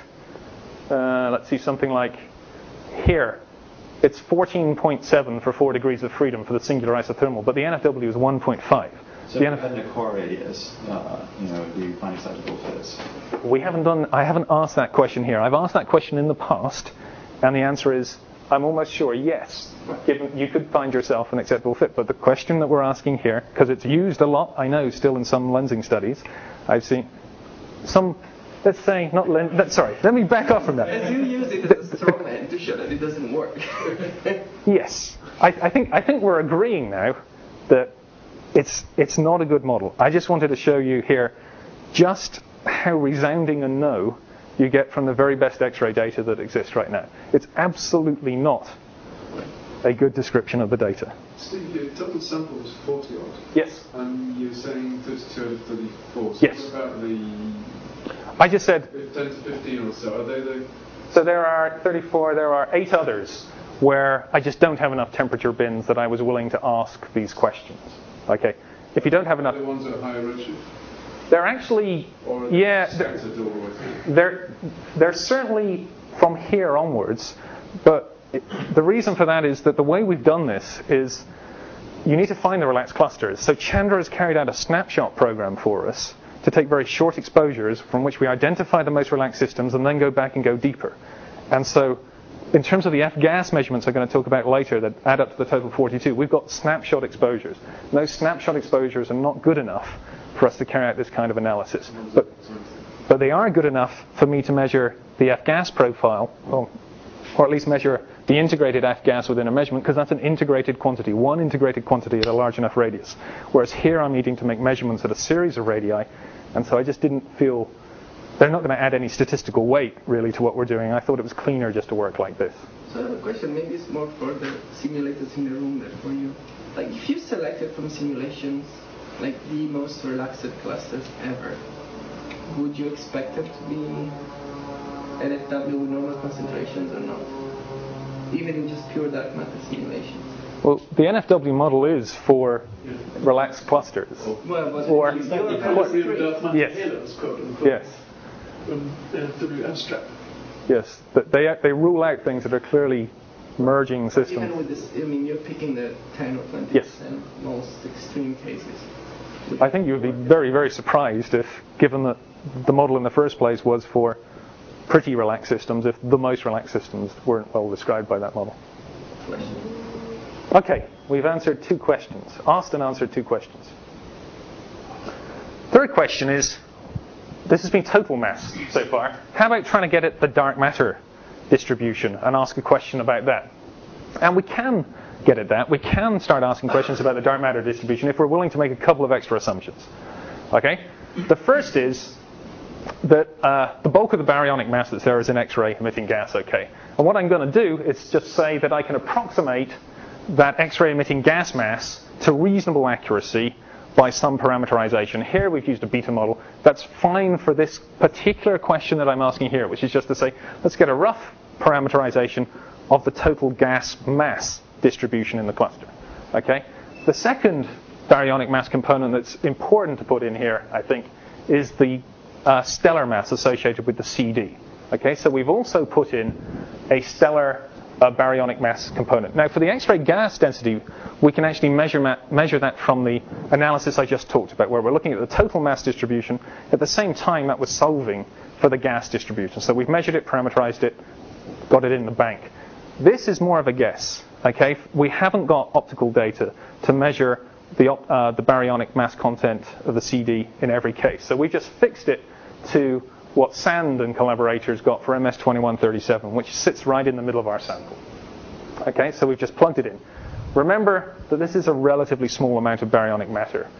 uh, let's see, something like here. It's fourteen point seven for four degrees of freedom for the singular isothermal, but the N F W is one point five. So the if you had a core radius, uh, you know, do you find acceptable fits? We haven't done, I haven't asked that question here. I've asked that question in the past, and the answer is, I'm almost sure, yes, given you could find yourself an acceptable fit. But the question that we're asking here, because it's used a lot, I know, still in some lensing studies, I've seen some, let's say, not len- that, sorry, let me back off from that. As you use it as a strong man to show that it doesn't work. Yes, I, I think I think we're agreeing now that it's it's not a good model. I just wanted to show you here just how resounding a no you get from the very best X-ray data that exists right now. It's absolutely not a good description of the data. Steve, your total sample was forty odd. Yes. And you're saying thirty-two out of thirty-four. So Yes. what about the I just said, ten to fifteen or so? Are they the... so there are thirty-four, there are eight others where I just don't have enough temperature bins that I was willing to ask these questions. Okay. If you don't have enough... the ones at higher redshift? They're actually, Or yeah, scattered they're, all the way through? they're, they're certainly from here onwards, but it, the reason for that is that the way we've done this is you need to find the relaxed clusters. So Chandra has carried out a snapshot program for us to take very short exposures from which we identify the most relaxed systems and then go back and go deeper. And so in terms of the F-gas measurements I'm going to talk about later that add up to the total forty-two, we've got snapshot exposures. And those snapshot exposures are not good enough for us to carry out this kind of analysis. But, but they are good enough for me to measure the F-gas profile, or, or at least measure the integrated F-gas within a measurement, because that's an integrated quantity, one integrated quantity at a large enough radius. Whereas here I'm needing to make measurements at a series of radii, and so I just didn't feel, they're not going to add any statistical weight really to what we're doing. I thought it was cleaner just to work like this. So I have a question, maybe it's more for the simulators in the room than for you. Like if you selected from simulations like the most relaxed clusters ever, would you expect them to be N F W with normal concentrations or not? Even in just pure dark matter simulations? Well, the N F W model is for relaxed clusters. Well, but Or- you- Or- you're Yes. Yes. N F W abstract. Yes. But they they rule out things that are clearly merging Even systems. with this, I mean, you're picking the ten or twenty Yes. percent most extreme cases. I think you would be very, very surprised if, given that the model in the first place was for pretty relaxed systems, if the most relaxed systems weren't well described by that model. Question. Okay, we've answered two questions. Austin answered two questions. Third question is, this has been total mass so far. How about trying to get at the dark matter distribution and ask a question about that? And we can get at that. We can start asking questions about the dark matter distribution if we're willing to make a couple of extra assumptions. Okay? The first is that uh, the bulk of the baryonic mass that's there is in X-ray emitting gas, okay? And what I'm going to do is just say that I can approximate that X-ray emitting gas mass to reasonable accuracy by some parameterization. Here we've used a beta model. That's fine for this particular question that I'm asking here, which is just to say, let's get a rough parameterization of the total gas mass distribution in the cluster. Okay? The second baryonic mass component that's important to put in here, I think, is the uh, stellar mass associated with the C D. Okay? So we've also put in a stellar uh, baryonic mass component. Now, for the X-ray gas density, we can actually measure, ma- measure that from the analysis I just talked about, where we're looking at the total mass distribution. At the same time, that was solving for the gas distribution. So we've measured it, parameterized it, got it in the bank. This is more of a guess. Okay, we haven't got optical data to measure the, uh, the baryonic mass content of the C D in every case. So we just fixed it to what Sand and collaborators got for M S twenty-one thirty-seven, which sits right in the middle of our sample. Okay, so we've just plugged it in. Remember that this is a relatively small amount of baryonic matter.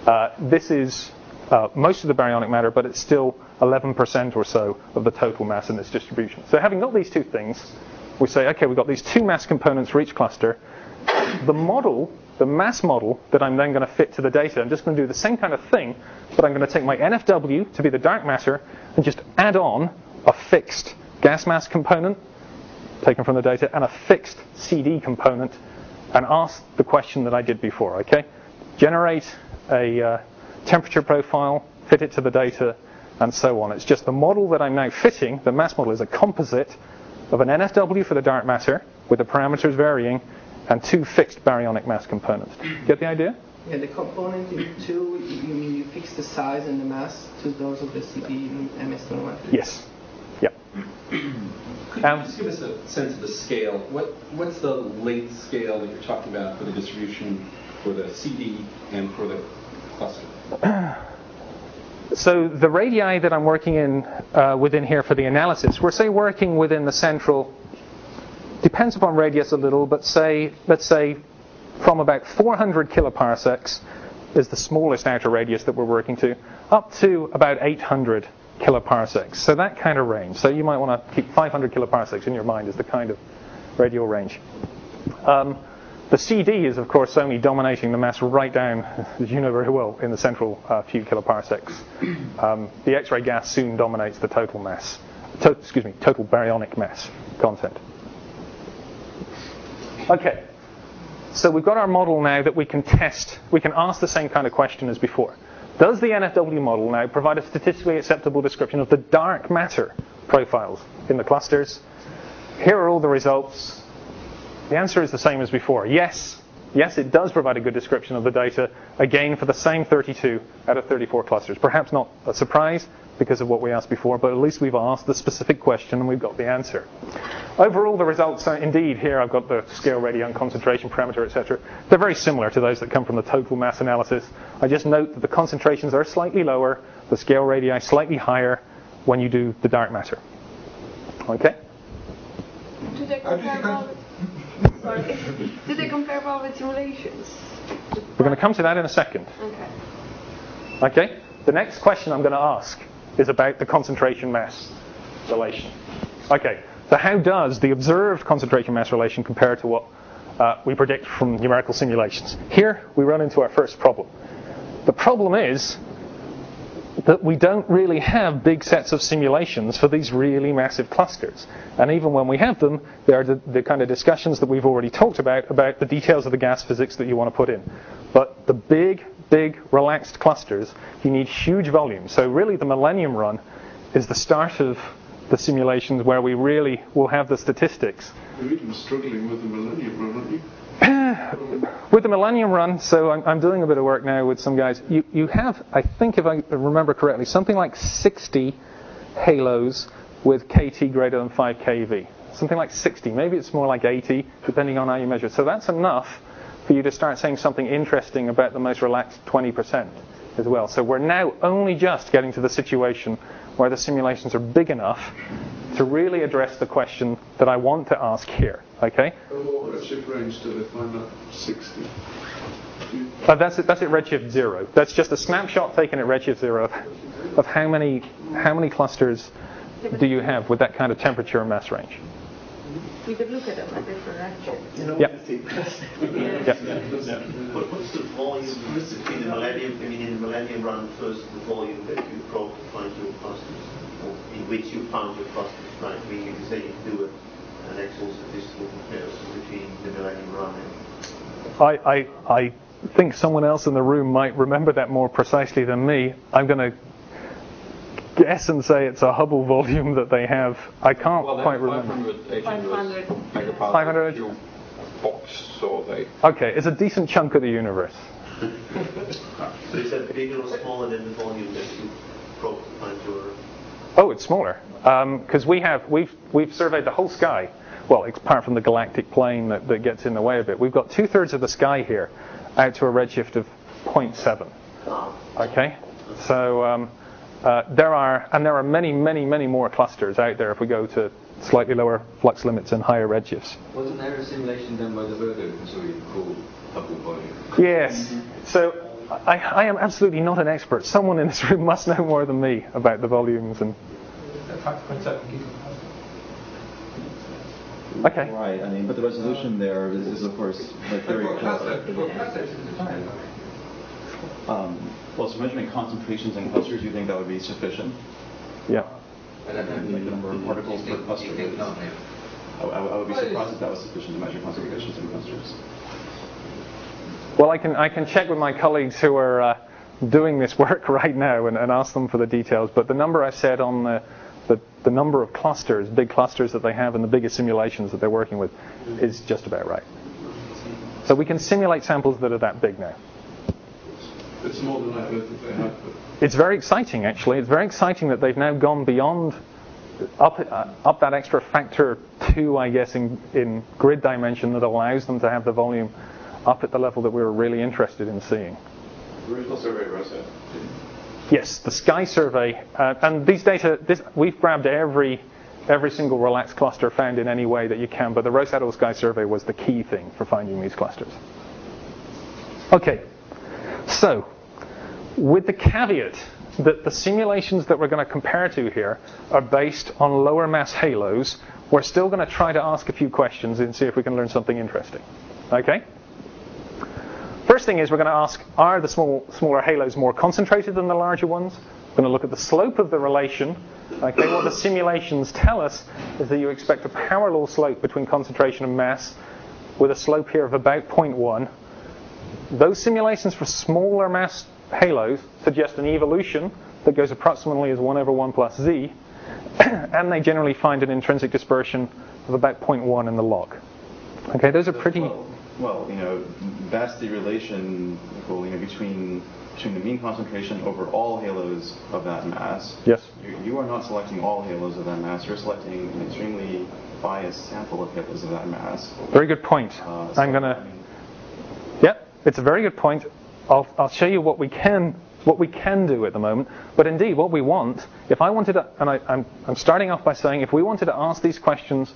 Uh, this is uh, most of the baryonic matter, but it's still eleven percent or so of the total mass in this distribution. So having got these two things, we say, okay, we've got these two mass components for each cluster. The model, the mass model that I'm then going to fit to the data, I'm just going to do the same kind of thing, but I'm going to take my N F W to be the dark matter and just add on a fixed gas mass component taken from the data and a fixed C D component and ask the question that I did before, okay? Generate a uh, temperature profile, fit it to the data, and so on. It's just the model that I'm now fitting, the mass model, is a composite of an N F W for the dark matter with the parameters varying and two fixed baryonic mass components. Get the idea? Yeah, the component in two, you mean you fix the size and the mass to those of the C D and M S twenty-one? Yes. Yeah. Could you um, just give us a sense of the scale? What What's the length scale that you're talking about for the distribution for the C D and for the cluster? So the radii that I'm working in uh, within here for the analysis, we're say working within the central, depends upon radius a little, but say let's say from about four hundred kiloparsecs is the smallest outer radius that we're working to, up to about eight hundred kiloparsecs. So that kind of range. So you might want to keep five hundred kiloparsecs in your mind as the kind of radial range. Um, The C D is, of course, only dominating the mass right down, as you know very well, in the central uh, few kiloparsecs. Um, the X-ray gas soon dominates the total mass, to, excuse me, total baryonic mass content. Okay, so we've got our model now that we can test. We can ask the same kind of question as before. Does the N F W model now provide a statistically acceptable description of the dark matter profiles in the clusters? Here are all the results. The answer is the same as before. Yes, yes, it does provide a good description of the data, again for the same thirty-two out of thirty-four clusters. Perhaps not a surprise because of what we asked before, but at least we've asked the specific question and we've got the answer. Overall, the results are indeed here. I've got the scale radii and concentration parameter, et cetera. They're very similar to those that come from the total mass analysis. I just note that the concentrations are slightly lower, the scale radii slightly higher when you do the dark matter. Okay? Do they compare well with, sorry, do they compare well with simulations? We're going to come to that in a second. Okay. Okay? The next question I'm going to ask is about the concentration mass relation. Okay, so how does the observed concentration mass relation compare to what uh, we predict from numerical simulations? Here we run into our first problem. The problem is that we don't really have big sets of simulations for these really massive clusters. And even when we have them, they are the, the kind of discussions that we've already talked about, about the details of the gas physics that you want to put in. But the big, big, relaxed clusters, you need huge volumes. So really the Millennium Run is the start of the simulations where we really will have the statistics. You're even struggling with the Millennium Run, aren't you? With the Millennium Run, so I'm, I'm doing a bit of work now with some guys. You, you have, I think if I remember correctly, something like sixty halos with K T greater than five K V. Something like sixty. Maybe it's more like eighty, depending on how you measure it. So that's enough for you to start saying something interesting about the most relaxed twenty percent as well. So we're now only just getting to the situation where the simulations are big enough to really address the question that I want to ask here. Okay? What redshift range do they find that sixty? Uh, that's it. That's at redshift zero. That's just a snapshot taken at redshift zero of, of how many how many clusters do you have with that kind of temperature and mass range. We could look at them at different redshifts. You know, Yep. Yep. What, what's the volume in the Millennium? I mean, in the Millennium Run, first the volume that you probe to find your clusters, or in which you found your clusters, right? I mean, you can say you can do a an actual statistical comparison between the Millennium Run and... I, I, I think someone else in the room might remember that more precisely than me. I'm going to guess and say it's a Hubble volume that they have. I can't well, quite remember. five hundred five hundred box, so they... Okay, it's a decent chunk of the universe. So is that bigger or smaller than the volume that you probe to find your... Oh, it's smaller because um, we have we've we've surveyed the whole sky. Well, apart from the galactic plane that, that gets in the way a bit, we've got two thirds of the sky here, out to a redshift of zero point seven. Okay, so um, uh, there are and there are many, many, many more clusters out there if we go to slightly lower flux limits and higher redshifts. Wasn't there a simulation done by the Virgo consortium called Hubble volume? Yes. So I, I am absolutely not an expert. Someone in this room must know more than me about the volumes and. Okay. Right. I mean, but the resolution there is, is of course, like very close. Um, well, so measuring concentrations in clusters, you think that would be sufficient? Yeah. Like the number of particles per cluster. I, I would be surprised if that was sufficient to measure concentrations in clusters. Well, I can I can check with my colleagues who are uh, doing this work right now and, and ask them for the details. But the number I said on the, the the number of clusters, big clusters that they have, and the biggest simulations that they're working with, is just about right. So we can simulate samples that are that big now. It's more than that that they have. It's very exciting, actually. It's very exciting that they've now gone beyond up uh, up that extra factor two, I guess, in in grid dimension that allows them to have the volume up at the level that we were really interested in seeing. The original survey ROSAT. Yes, the Sky survey, uh, and these data, this, we've grabbed every every single relaxed cluster found in any way that you can, but the ROSAT or Sky survey was the key thing for finding these clusters. Okay, so with the caveat that the simulations that we're going to compare to here are based on lower mass halos, we're still going to try to ask a few questions and see if we can learn something interesting. Okay? First thing is we're going to ask, are the small, smaller halos more concentrated than the larger ones? We're going to look at the slope of the relation. Okay, what the simulations tell us is that you expect a power law slope between concentration and mass with a slope here of about zero point one. Those simulations for smaller mass halos suggest an evolution that goes approximately as one over one plus z, and they generally find an intrinsic dispersion of about zero point one in the log. Okay, those are pretty... Well, well, you know, that's the relation well, you know, between between the mean concentration over all halos of that mass. Yes. You, you are not selecting all halos of that mass. You're selecting an extremely biased sample of halos of that mass. Very good point. Uh, so, I'm going I to... mean, Yeah, it's a very good point. I'll, I'll show you what we can what we can do at the moment. But indeed, what we want, if I wanted to, and I, I'm, I'm starting off by saying, if we wanted to ask these questions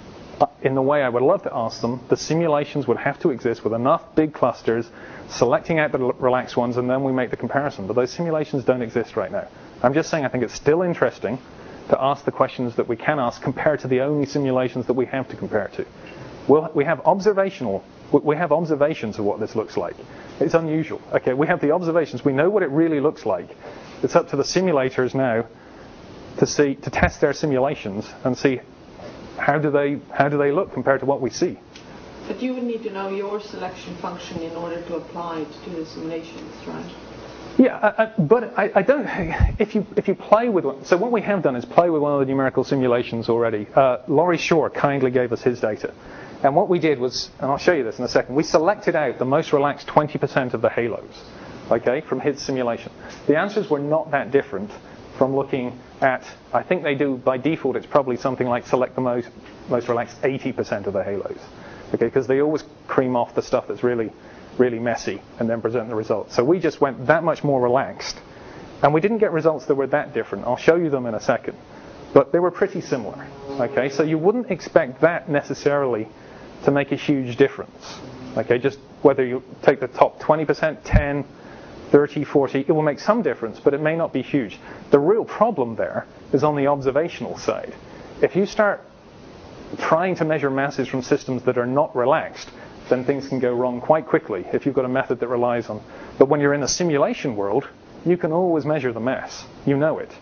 in the way I would love to ask them, the simulations would have to exist with enough big clusters, selecting out the relaxed ones, and then we make the comparison. But those simulations don't exist right now. I'm just saying I think it's still interesting to ask the questions that we can ask compared to the only simulations that we have to compare to. We'll, we have observational, we have observations of what this looks like. It's unusual. Okay, we have the observations. We know what it really looks like. It's up to the simulators now to see, to test their simulations and see how do they, how do they look compared to what we see. But you would need to know your selection function in order to apply it to the simulations, right? Yeah, I, I, but I, I don't. If you if you play with one, so what we have done is play with one of the numerical simulations already. Uh, Laurie Shore kindly gave us his data, and what we did was, and I'll show you this in a second. We selected out the most relaxed twenty percent of the halos, okay, from his simulation. The answers were not that different from looking at. I think they do by default. It's probably something like select the most most relaxed eighty percent of the halos, okay, because they always cream off the stuff that's really. really messy and then present the results. So we just went that much more relaxed and we didn't get results that were that different. I'll show you them in a second. But they were pretty similar. Okay, so you wouldn't expect that necessarily to make a huge difference. Okay, just whether you take the top twenty percent, ten, thirty, forty, it will make some difference, but it may not be huge. The real problem there is on the observational side. If you start trying to measure masses from systems that are not relaxed, then things can go wrong quite quickly if you've got a method that relies on. But when you're in a simulation world, you can always measure the mass. You know it.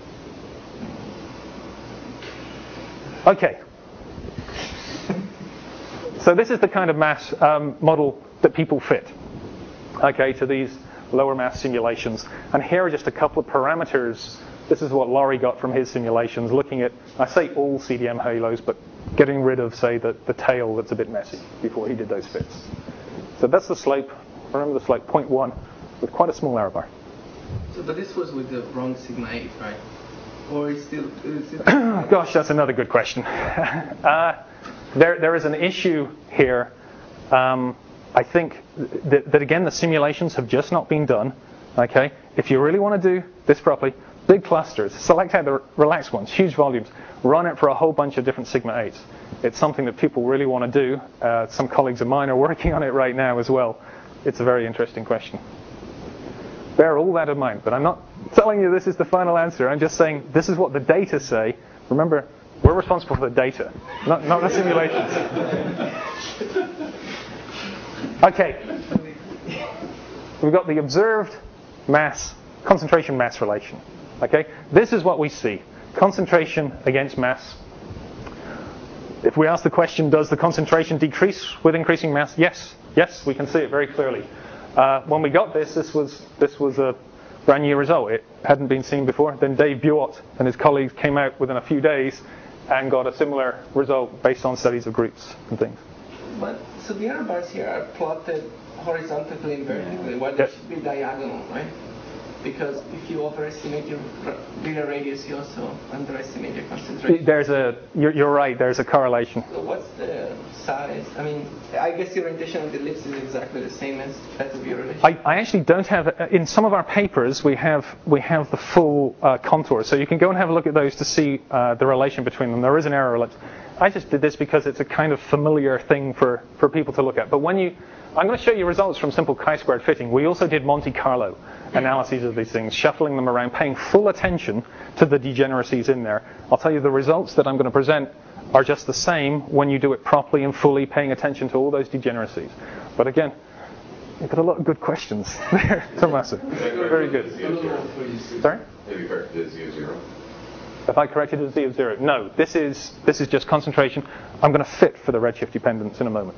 Okay. So this is the kind of mass um, model that people fit, okay, to these lower mass simulations. And here are just a couple of parameters. This is what Laurie got from his simulations, looking at, I say all C D M halos, but getting rid of, say, the, the tail that's a bit messy before he did those fits. So that's the slope. Remember the slope, zero point one, with quite a small error bar. So, but this was with the wrong sigma eight, right? Or it's still... Is it Gosh, that's another good question. uh, there, there is an issue here. Um, I think that, that, again, the simulations have just not been done. Okay, if you really want to do this properly, big clusters, select out the relaxed ones, huge volumes, run it for a whole bunch of different sigma eights. It's something that people really want to do. Uh, some colleagues of mine are working on it right now as well. It's a very interesting question. bear all that in mind. But I'm not telling you this is the final answer. I'm just saying this is what the data say. Remember, we're responsible for the data, not, not the simulations. Okay. We've got the observed mass, concentration mass relation. Okay? This is what we see. Concentration against mass. If we ask the question, does the concentration decrease with increasing mass? Yes. Yes, we can see it very clearly. Uh, when we got this, this was this was a brand new result. It hadn't been seen before. Then Dave Buot and his colleagues came out within a few days and got a similar result based on studies of groups and things. But so the error bars here are plotted horizontally and vertically, while they Yes. should be diagonal, right? Because if you overestimate your virial radius, you also underestimate your concentration. There's a, you're, you're right, there's a correlation. So what's the size? I mean, I guess the orientation of the ellipse is exactly the same as that of your relation. I, I actually don't have, in some of our papers, we have we have the full uh, contour. So you can go and have a look at those to see uh, the relation between them. There is an error ellipse. I just did this because it's a kind of familiar thing for, for people to look at. But when you, I'm going to show you results from simple chi-squared fitting. We also did Monte Carlo analyses of these things, shuffling them around, paying full attention to the degeneracies in there. I'll tell you the results that I'm going to present are just the same when you do it properly and fully, paying attention to all those degeneracies. But again, you've got a lot of good questions there, Tommaso. Very good. Sorry? Have you corrected Z of zero? Have I corrected it as Z of zero? No, this is this is just concentration. I'm going to fit for the redshift dependence in a moment.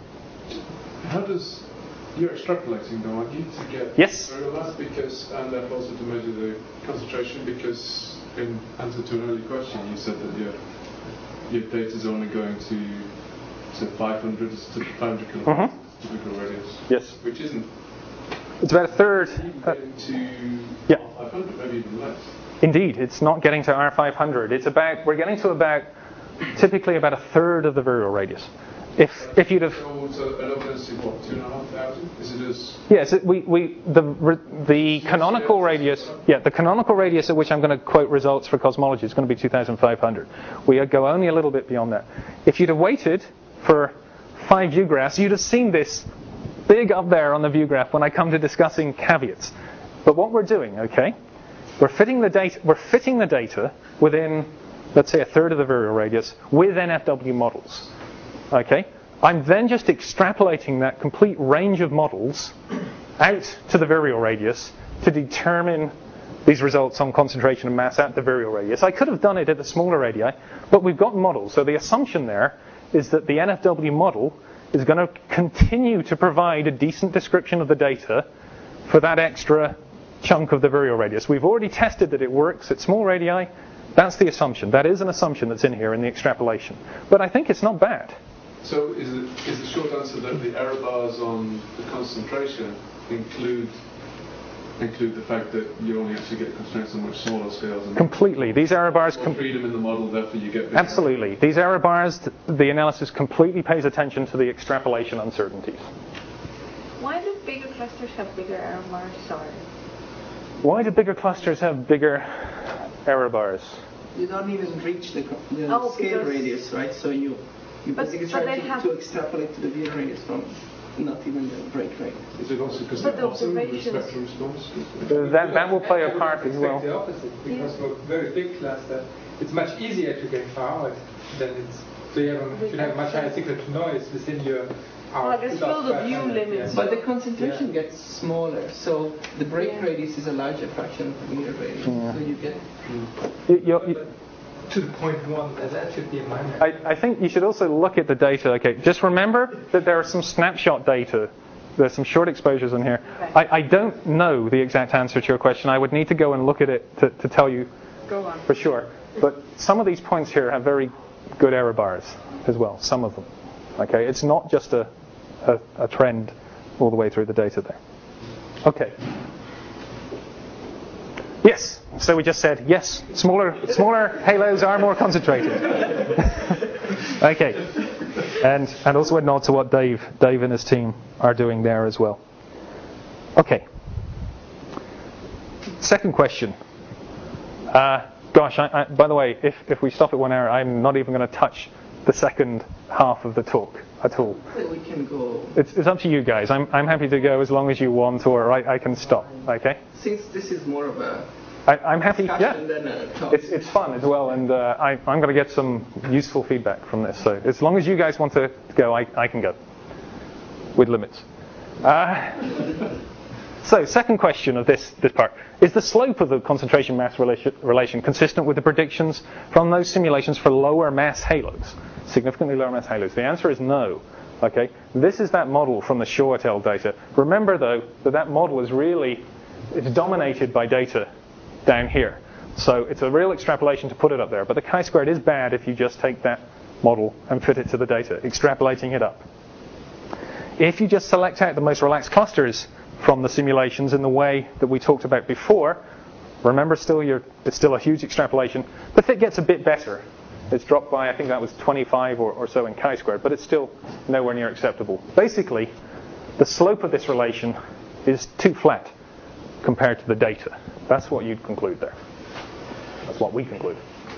How does you're extrapolating though, aren't you, to get Yes. virial mass because and therefore also to measure the concentration, because in answer to an earlier question you said that your your data is only going to to five hundred to five hundred kilometers Mm-hmm. typical radius. Yes. Which isn't It's about a third. even Uh, getting to yeah. five hundred, maybe even less. Indeed, it's not getting to R five hundred. It's about we're getting to about typically about a third of the virial radius. If if you'd have So, so an open density what, two and a half thousand? Is it as yes, it, we we the the canonical radius yeah the canonical radius at which I'm going to quote results for cosmology is going to be two thousand five hundred. We go only a little bit beyond that. If you'd have waited for five view graphs, you'd have seen this big up there on the view graph when I come to discussing caveats. But what we're doing, okay, we're fitting the data. We're fitting the data within, let's say, a third of the virial radius with N F W models. Okay, I'm then just extrapolating that complete range of models out to the virial radius to determine these results on concentration and mass at the virial radius. I could have done it at the smaller radii, but we've got models. So the assumption there is that the N F W model is going to continue to provide a decent description of the data for that extra chunk of the virial radius. We've already tested that it works at small radii. That's the assumption. That is an assumption that's in here in the extrapolation. But I think it's not bad. So is it is the short answer that the error bars on the concentration include include the fact that you only actually get constraints on much smaller scales? And Completely. These error bars... more freedom in the model, therefore you get... Absolutely. These error bars, the analysis completely pays attention to the extrapolation uncertainties. Why do bigger clusters have bigger error bars? Sorry. Why do bigger clusters have bigger error bars? You don't even reach the, co- the Oh, scale because- radius, right? So you you But- basically but try they to, have- to extrapolate to the virial radius from not even the break rate. Is it also because But the the bottom of the observations- spectral response? Uh, That, that will play a part as well. The opposite, because for a very big cluster, it's much easier to get far out than it's. So you have a, should have a much higher signal to noise within your. Well, there's still the view limits. But the concentration Yeah. gets smaller, so the break Yeah. radius is a larger fraction of the virial radius. So you get You- you- you- To the point one, that, that should be in mind. I, I think you should also look at the data. Okay, just remember that there are some snapshot data. There's some short exposures in here. Okay. I, I don't know the exact answer to your question. I would need to go and look at it to, to tell you Go on. for sure. But some of these points here have very good error bars as well. Some of them. Okay, it's not just a, a, a trend all the way through the data there. Okay. Yes. So we just said yes. Smaller, smaller halos are more concentrated. Okay. And and also a nod to what Dave, Dave and his team are doing there as well. Okay. Second question. Uh, gosh, I, I, by the way, if if we stop at one hour, I'm not even going to touch the second half of the talk at all. We can go. It's, it's up to you guys. I'm, I'm happy to go as long as you want, or I, I can stop. Okay? Since this is more of a I, I'm happy. Yeah, than a talk. it's it's fun as well, and uh, I, I'm going to get some useful feedback from this. So as long as you guys want to go, I, I can go with limits. Uh, so second question of this this part is the slope of the concentration mass relation, relation consistent with the predictions from those simulations for lower mass halos, significantly lower mass halos. The answer is no. Okay, this is that model from the Shaw et al. Data. Remember though that that model is really it's dominated by data down here. So it's a real extrapolation to put it up there. But the chi-squared is bad if you just take that model and fit it to the data, extrapolating it up. If you just select out the most relaxed clusters from the simulations in the way that we talked about before, remember still you're, it's still a huge extrapolation. The fit gets a bit better. It's dropped by, I think that was twenty-five or, or so in chi-squared, but it's still nowhere near acceptable. Basically, the slope of this relation is too flat compared to the data. That's what you'd conclude there. That's what we conclude.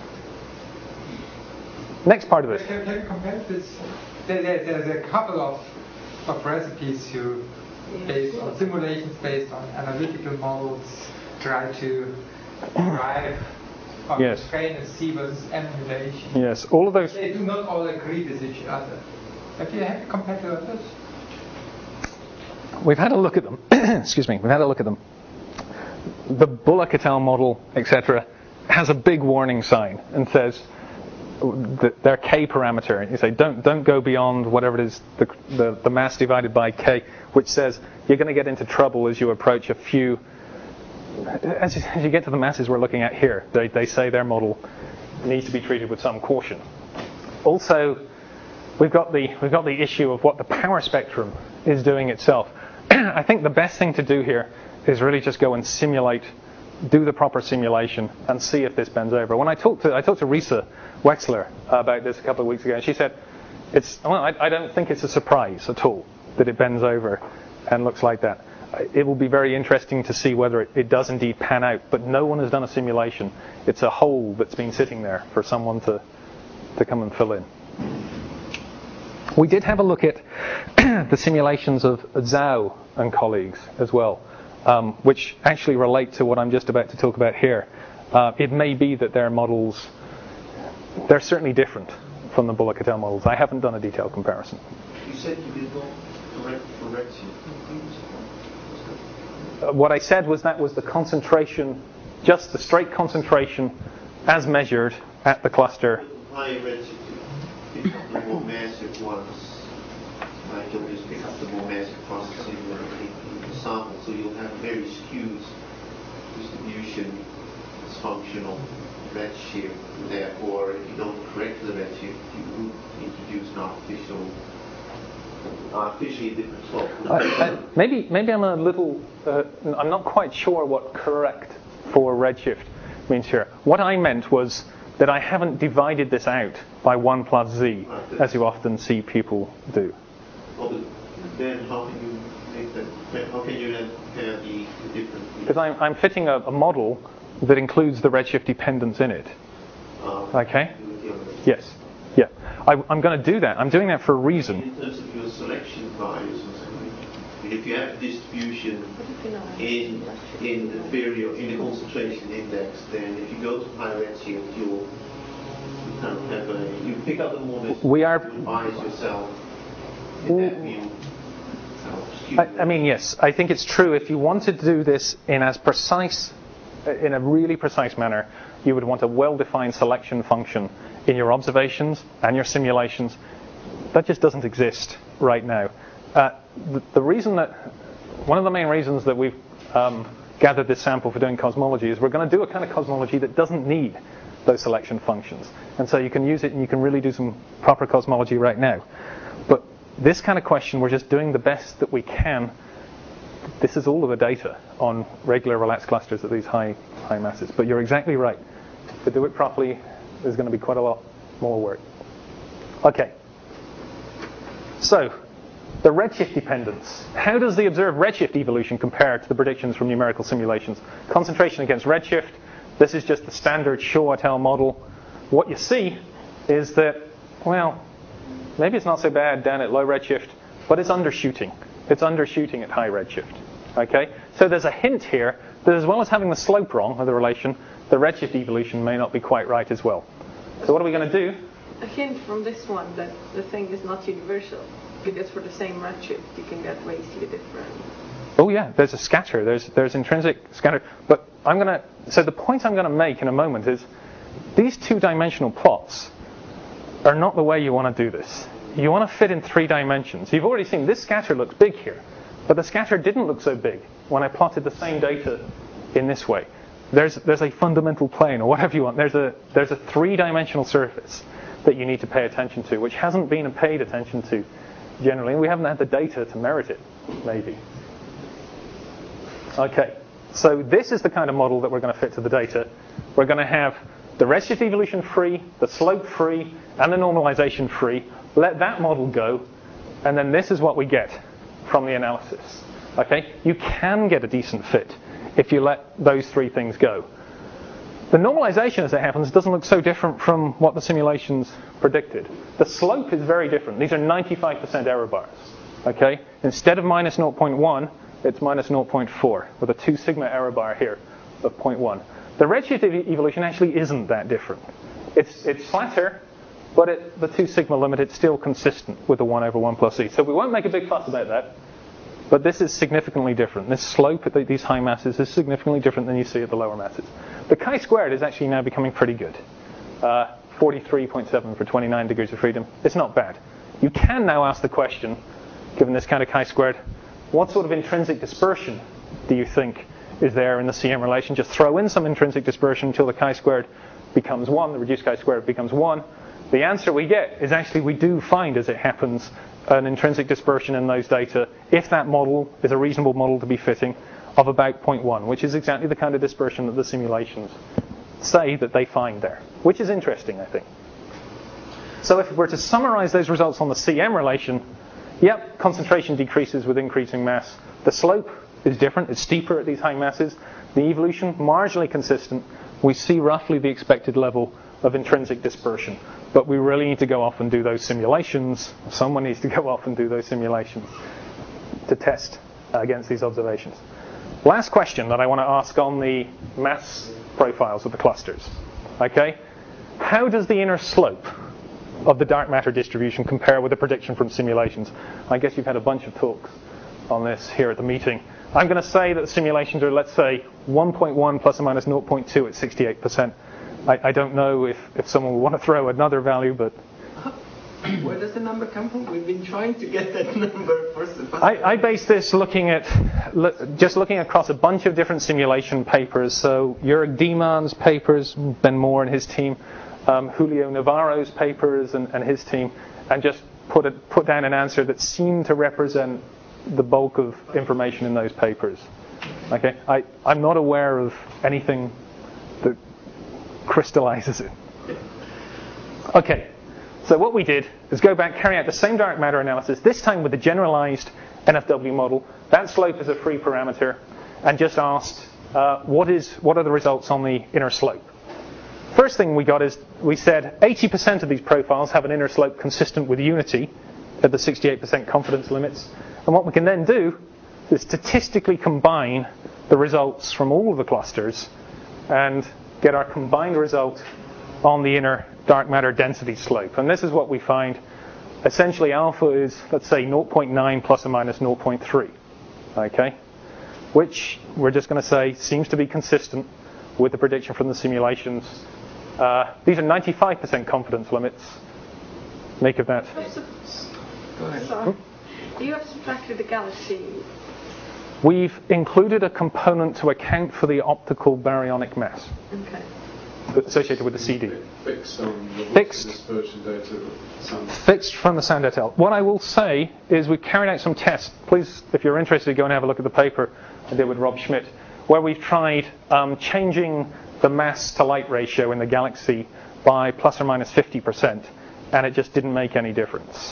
Next part of this. Can, can you compare this? There, there, there's a couple of, of recipes you, based on simulations, based on analytical models, try to drive or yes. train a C versus M relation. Yes, all of those. They do not all agree with each other. Have you had compared to others? We've had a look at them. Excuse me. We've had a look at them. The Bullock et al. Model, et cetera, has a big warning sign and says that their K parameter, and you say don't don't go beyond whatever it is, the, the, the mass divided by K, which says you're going to get into trouble as you approach a few, as you, as you get to the masses we're looking at here. They, they say their model needs to be treated with some caution. Also, we've got the we've got the issue of what the power spectrum is doing itself. I think the best thing to do here is really just go and simulate, do the proper simulation, and see if this bends over. When I talked to I talked to Risa Wexler about this a couple of weeks ago, and she said, "It's well, I, I don't think it's a surprise at all that it bends over and looks like that. It will be very interesting to see whether it, it does indeed pan out, but no one has done a simulation. It's a hole that's been sitting there for someone to to come and fill in." We did have a look at the simulations of Zhao and colleagues as well, um, which actually relate to what I'm just about to talk about here. Uh, it may be that their models, they're certainly different from the Bullock et al. Models. I haven't done a detailed comparison. You said you did not correct for redshift. Uh, what I said was that was the concentration, just the straight concentration as measured at the cluster. High redshift. Pick up the more massive ones, right? You'll just pick up the more massive clusters in the, in the sample, so you'll have a very skewed distribution as functional redshift. Therefore, if you don't correct the redshift, you would introduce an artificial, artificially different slope. I, I, maybe, maybe I'm a little, uh, I'm not quite sure what correct for redshift means here. What I meant was that I haven't divided this out by one plus z, as you often see people do. Well, but then how can you make that? How can you then compare the, the different? Because I'm, I'm fitting a, a model that includes the redshift dependence in it. Um, okay? Yes. Yeah. I, I'm going to do that. I'm doing that for a reason. In terms of your selection values, if you have a distribution in in the period in the concentration index, then if you go to high redshift, you'll you kind of have a you pick up the more we are you bias yourself. In that view. I, I mean, yes, I think it's true. If you wanted to do this in as precise, in a really precise manner, you would want a well-defined selection function in your observations and your simulations. That just doesn't exist right now. Uh, the, the reason that, one of the main reasons that we've um, gathered this sample for doing cosmology is we're going to do a kind of cosmology that doesn't need those selection functions. And so you can use it and you can really do some proper cosmology right now. But this kind of question, we're just doing the best that we can. This is all of the data on regular relaxed clusters at these high high masses. But you're exactly right. To do it properly, there's going to be quite a lot more work. Okay. So, the redshift dependence. How does the observed redshift evolution compare to the predictions from numerical simulations? Concentration against redshift. This is just the standard Shaw et al. Model. What you see is that well, maybe it's not so bad down at low redshift, but it's undershooting. It's undershooting at high redshift. Okay? So there's a hint here that as well as having the slope wrong of the relation, the redshift evolution may not be quite right as well. So what are we going to do? A hint from this one that the thing is not universal, because for the same redshift you can get vastly different. Oh yeah, there's a scatter. There's there's intrinsic scatter. But I'm going to. So the point I'm going to make in a moment is, these two-dimensional plots are not the way you want to do this. You want to fit in three dimensions. You've already seen this scatter looks big here, but the scatter didn't look so big when I plotted the same data in this way. There's there's a fundamental plane, or whatever you want. There's a there's a three-dimensional surface that you need to pay attention to, which hasn't been paid attention to generally. We haven't had the data to merit it, maybe. Okay, so this is the kind of model that we're going to fit to the data. We're going to have the redshift evolution free, the slope free, and the normalization free. Let that model go, and then this is what we get from the analysis. Okay, you can get a decent fit if you let those three things go. The normalization, as it happens, doesn't look so different from what the simulations predicted. The slope is very different. These are ninety-five percent error bars. Okay, instead of minus zero point one, it's minus zero point four with a two sigma error bar here of zero point one. The redshift ev- evolution actually isn't that different. It's it's flatter, but at the two sigma limit, it's still consistent with the one over one plus e. So we won't make a big fuss about that. But this is significantly different. This slope at these high masses is significantly different than you see at the lower masses. The chi-squared is actually now becoming pretty good. Uh, forty-three point seven for twenty-nine degrees of freedom. It's not bad. You can now ask the question, given this kind of chi-squared, what sort of intrinsic dispersion do you think is there in the C M relation? Just throw in some intrinsic dispersion until the chi-squared becomes one, the reduced chi-squared becomes one. The answer we get is actually we do find, as it happens, an intrinsic dispersion in those data, if that model is a reasonable model to be fitting, of about zero point one, which is exactly the kind of dispersion that the simulations say that they find there, which is interesting, I think. So if we're to summarize those results on the C M relation, yep, concentration decreases with increasing mass. The slope is different. It's steeper at these high masses. The evolution, marginally consistent. We see roughly the expected level of intrinsic dispersion. But we really need to go off and do those simulations. Someone needs to go off and do those simulations to test against these observations. Last question that I want to ask on the mass profiles of the clusters. Okay? How does the inner slope of the dark matter distribution compare with the prediction from simulations? I guess you've had a bunch of talks on this here at the meeting. I'm going to say that the simulations are, let's say, one point one plus or minus zero point two at sixty-eight percent. I, I don't know if, if someone will want to throw another value, but... Where does the number come from? We've been trying to get that number for the past... I, I base this looking at, look, just looking across a bunch of different simulation papers. So Jörg Diemann's papers, Ben Moore and his team, um, Julio Navarro's papers and, and his team, and just put, it, put down an answer that seemed to represent the bulk of information in those papers. Okay, I, I'm not aware of anything that crystallizes it. Okay, so what we did is go back, carry out the same dark matter analysis, this time with the generalized N F W model. That slope is a free parameter, and just asked uh, what is what are the results on the inner slope. First thing we got is we said eighty percent of these profiles have an inner slope consistent with unity at the sixty-eight percent confidence limits. And what we can then do is statistically combine the results from all of the clusters and get our combined result on the inner dark matter density slope. And this is what we find. Essentially, alpha is, let's say, zero point nine plus or minus zero point three. Okay? Which we're just going to say seems to be consistent with the prediction from the simulations. Uh, these are ninety-five percent confidence limits. Make of that. Go ahead. Sorry. You have subtracted the galaxy. We've included a component to account for the optical baryonic mass. Okay. Associated with the C D. Fixed on the Fixed. dispersion data. Sound. Fixed from the sound data. What I will say is we carried out some tests. Please, if you're interested, go and have a look at the paper I did with Rob Schmidt, where we've tried um, changing the mass to light ratio in the galaxy by plus or minus fifty percent, and it just didn't make any difference.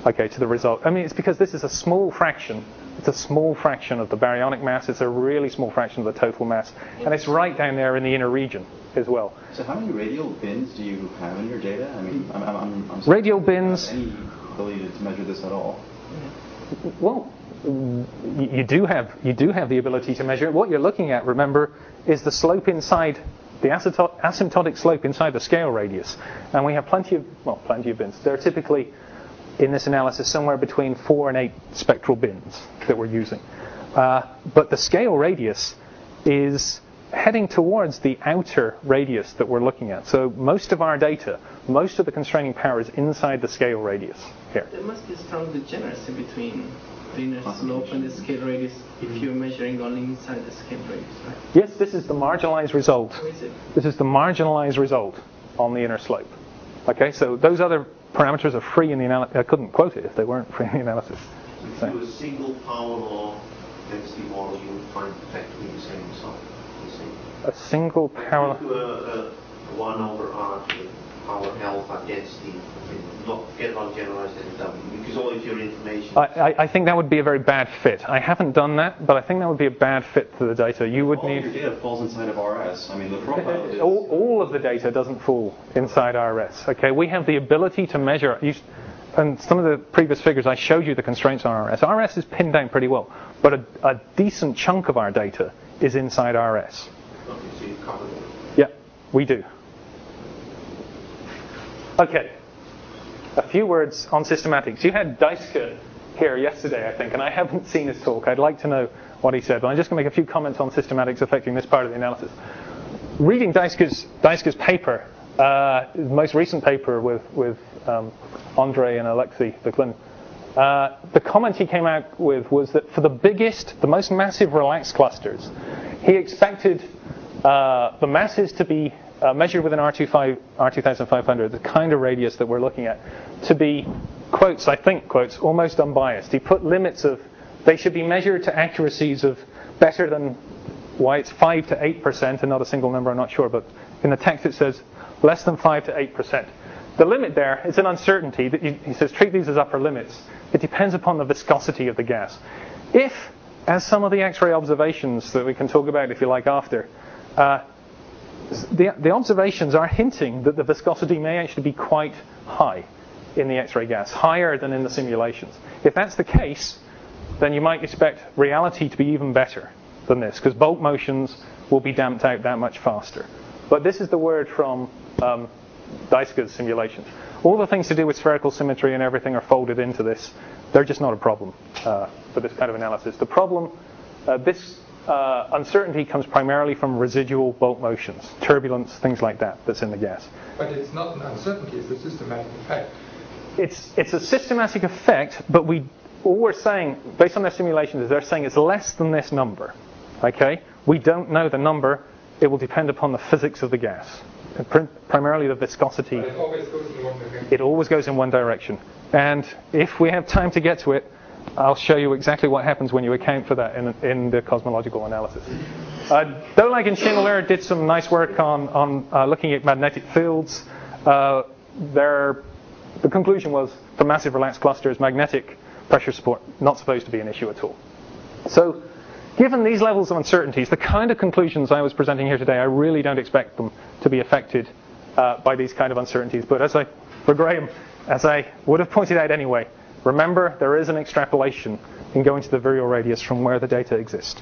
okay, to the result. I mean, it's because this is a small fraction. It's a small fraction of the baryonic mass. It's a really small fraction of the total mass. And it's right down there in the inner region as well. So how many radial bins do you have in your data? I mean, I'm, I'm, I'm, I'm radial bins. Any ability to measure this at all? Well, you do have you do have the ability to measure it. What you're looking at, remember, is the slope inside the asymptotic slope inside the scale radius. And we have plenty of well, plenty of bins. They're typically in this analysis somewhere between four and eight spectral bins that we're using. Uh, but the scale radius is heading towards the outer radius that we're looking at. So most of our data, most of the constraining power is inside the scale radius here. There must be strong degeneracy between the inner slope and the scale radius if you're measuring only inside the scale radius, right? Yes, this is the marginalized result. How is it? This is the marginalized result on the inner slope. Okay, so those other parameters are free in the analysis. I couldn't quote it if they weren't free in the analysis. If So. you do a single power law density model, you would find effectively the same result. The same. A single power. If you do a, a one over R to the power alpha density, not forget about generalized N W, because all of your information. I, I, I think that would be a very bad fit. I haven't done that, but I think that would be a bad fit to the data. You would all need. All your data falls inside of R S. I mean, the profile is. All, all of the data doesn't fall inside R S. Okay, we have the ability to measure. You, and some of the previous figures, I showed you the constraints on R S. R S is pinned down pretty well, but a, a decent chunk of our data is inside R S. Okay, so you cover it. Yeah, we do. Okay. A few words on systematics. You had Deiske here yesterday, I think, and I haven't seen his talk. I'd like to know what he said, but I'm just going to make a few comments on systematics affecting this part of the analysis. Reading Deiske's, Deiske's paper, uh, the most recent paper with, with um, Andre and Alexei Viklin, uh, the comment he came out with was that for the biggest, the most massive relaxed clusters, he expected uh, the masses to be Uh, measured within R twenty-five hundred, the kind of radius that we're looking at, to be, quotes, I think, quotes, almost unbiased. He put limits of, they should be measured to accuracies of better than, why it's five to eight percent and not a single number, I'm not sure, but in the text it says less than five to eight percent. The limit there is an uncertainty. That he says treat these as upper limits. It depends upon the viscosity of the gas. If, as some of the X-ray observations that we can talk about if you like after, uh, The, the observations are hinting that the viscosity may actually be quite high in the X-ray gas, higher than in the simulations. If that's the case, then you might expect reality to be even better than this, because bulk motions will be damped out that much faster. But this is the word from um, Deiske's simulations. All the things to do with spherical symmetry and everything are folded into this. They're just not a problem uh, for this kind of analysis. The problem, uh, this Uh, uncertainty comes primarily from residual bulk motions, turbulence, things like that, that's in the gas. But it's not an uncertainty, it's a systematic effect. It's it's a systematic effect, but we all we're saying, based on their simulations, is they're saying it's less than this number. Okay? We don't know the number. It will depend upon the physics of the gas, pr- primarily the viscosity. But it always goes in one direction. It always goes in one direction. And if we have time to get to it, I'll show you exactly what happens when you account for that in, in the cosmological analysis. Uh, Dolag and Schindler did some nice work on, on uh, looking at magnetic fields. Uh, their, the conclusion was, for massive relaxed clusters, magnetic pressure support not supposed to be an issue at all. So, given these levels of uncertainties, the kind of conclusions I was presenting here today, I really don't expect them to be affected uh, by these kind of uncertainties. But as I, for Graham, as I would have pointed out anyway, remember, there is an extrapolation in going to the virial radius from where the data exist.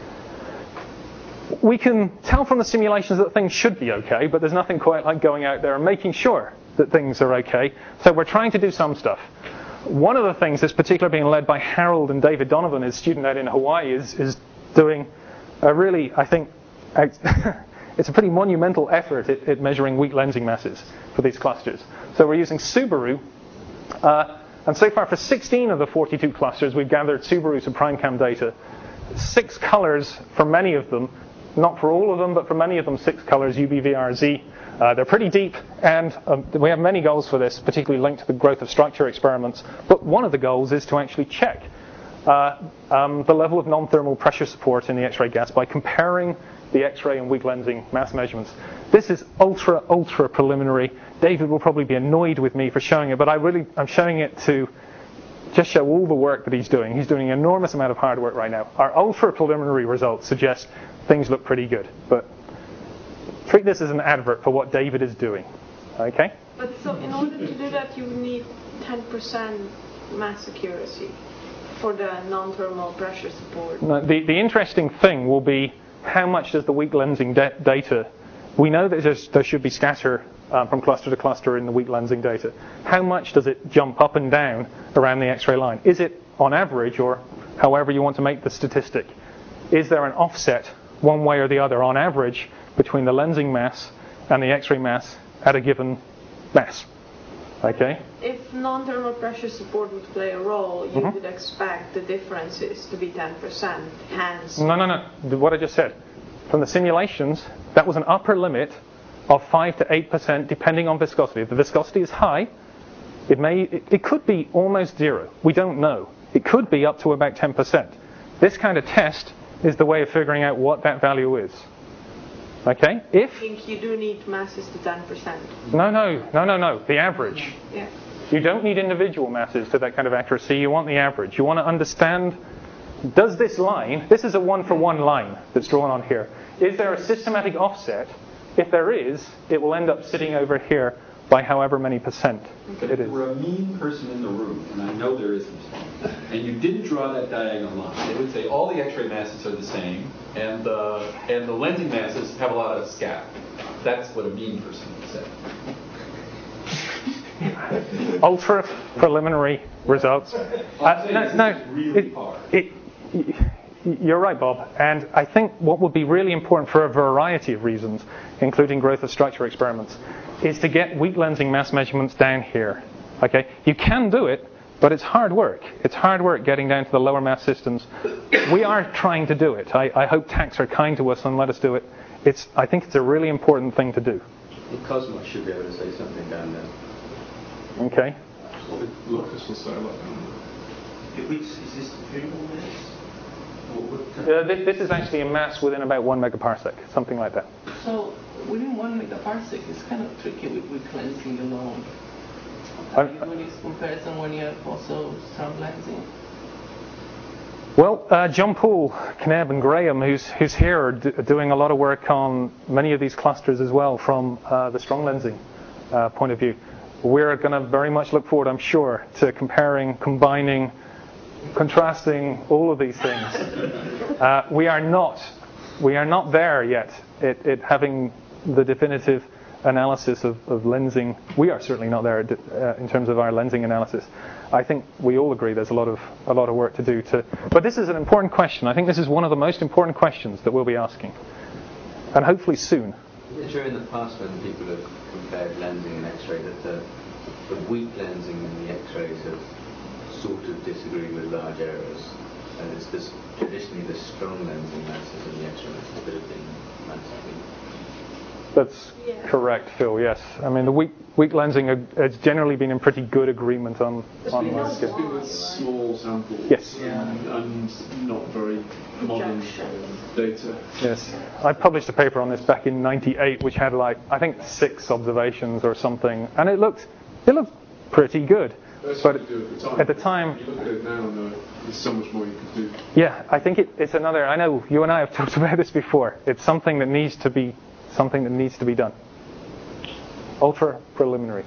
We can tell from the simulations that things should be okay, but there's nothing quite like going out there and making sure that things are okay. So we're trying to do some stuff. One of the things that's particularly being led by Harold and David Donovan, his student out in Hawaii, is, is doing a really, I think, it's a pretty monumental effort at, at measuring weak lensing masses for these clusters. So we're using Subaru. Uh, And so far, for sixteen of the forty-two clusters, we've gathered Subaru subprime-cam data. Six colors for many of them, not for all of them, but for many of them, six colors, U B, V R, Z. Uh, they're pretty deep, and um, we have many goals for this, particularly linked to the growth of structure experiments. But one of the goals is to actually check uh, um, the level of non-thermal pressure support in the X-ray gas by comparing the X-ray and weak lensing mass measurements. This is ultra, ultra preliminary. David will probably be annoyed with me for showing it, but I really, I'm showing it to just show all the work that he's doing. He's doing an enormous amount of hard work right now. Our ultra preliminary results suggest things look pretty good, but treat this as an advert for what David is doing. Okay? But so in order to do that, you need ten percent mass accuracy for the non-thermal pressure support. Now, the, the interesting thing will be how much does the weak lensing da- data, we know that there's, there should be scatter um, from cluster to cluster in the weak lensing data. How much does it jump up and down around the X-ray line? Is it on average, or however you want to make the statistic? Is there an offset one way or the other on average between the lensing mass and the X-ray mass at a given mass? Okay. If non-thermal pressure support would play a role, you Mm-hmm. would expect the differences to be ten percent. Hence, No, no, no. What I just said. From the simulations, that was an upper limit of five to eight percent depending on viscosity. If the viscosity is high, it may, it, it could be almost zero. We don't know. It could be up to about ten percent. This kind of test is the way of figuring out what that value is. Okay? If I think you do need masses to ten percent. No, no, no, no, no. The average. Yeah. You don't need individual masses to that kind of accuracy. You want the average. You want to understand, does this line, this is a one-for-one line that's drawn on here. Is there a systematic offset? If there is, it will end up sitting over here by however many percent But it if is. there were a mean person in the room, and I know there isn't, and you didn't draw that diagonal line, they would say all the X-ray masses are the same, and the and the lensing masses have a lot of scatter. That's what a mean person would say. Ultra preliminary results. Uh, no, no, really it, hard. it, you're right, Bob. And I think what would be really important for a variety of reasons, including growth of structure experiments, is to get weak lensing mass measurements down here. Okay, you can do it, but it's hard work. It's hard work getting down to the lower mass systems. We are trying to do it. I, I hope T A C S are kind to us and let us do it. It's. I think it's a really important thing to do. The Cosmos should be able to say something down there. Okay. Locus will say a lot down there. Which is this variable mass? What, what Uh, this, this is actually a mass within about one megaparsec, something like that. So within one megaparsec, it's kind of tricky with weak lensing alone. Uh, Are you doing this comparison when you have also strong lensing? Well, uh, John Poole, Kneb, and Graham, who's who's here, are d- doing a lot of work on many of these clusters as well from uh, the strong lensing uh, point of view. We're going to very much look forward, I'm sure, to comparing, combining, contrasting all of these things. Uh, we are not, we are not there yet at, at having the definitive analysis of, of lensing. We are certainly not there uh, in terms of our lensing analysis. I think we all agree there's a lot of a lot of work to do. To, but this is an important question. I think this is one of the most important questions that we'll be asking, and hopefully soon. Is there in the past when people have compared lensing and X-ray that the, the weak lensing in the X-rays have sort of disagreed with large errors, and it's this traditionally the strong lensing masses and the X-ray masses that have been massively. That's Yeah. correct, Phil. Yes, I mean the weak weak lensing has generally been in pretty good agreement on on we know large scale. why. Been with small samples Yes. and, and not very modern Projection. data. Yes, I published a paper on this back in ninety-eight, which had like I think six observations or something, and it looked it looked pretty good. That's But what you do at the time. at the time- you look at it now, and uh, there's so much more you can do. Yeah, I think it, it's another. I know you and I have talked about this before. It's something that needs to be something that needs to be done. Ultra preliminary.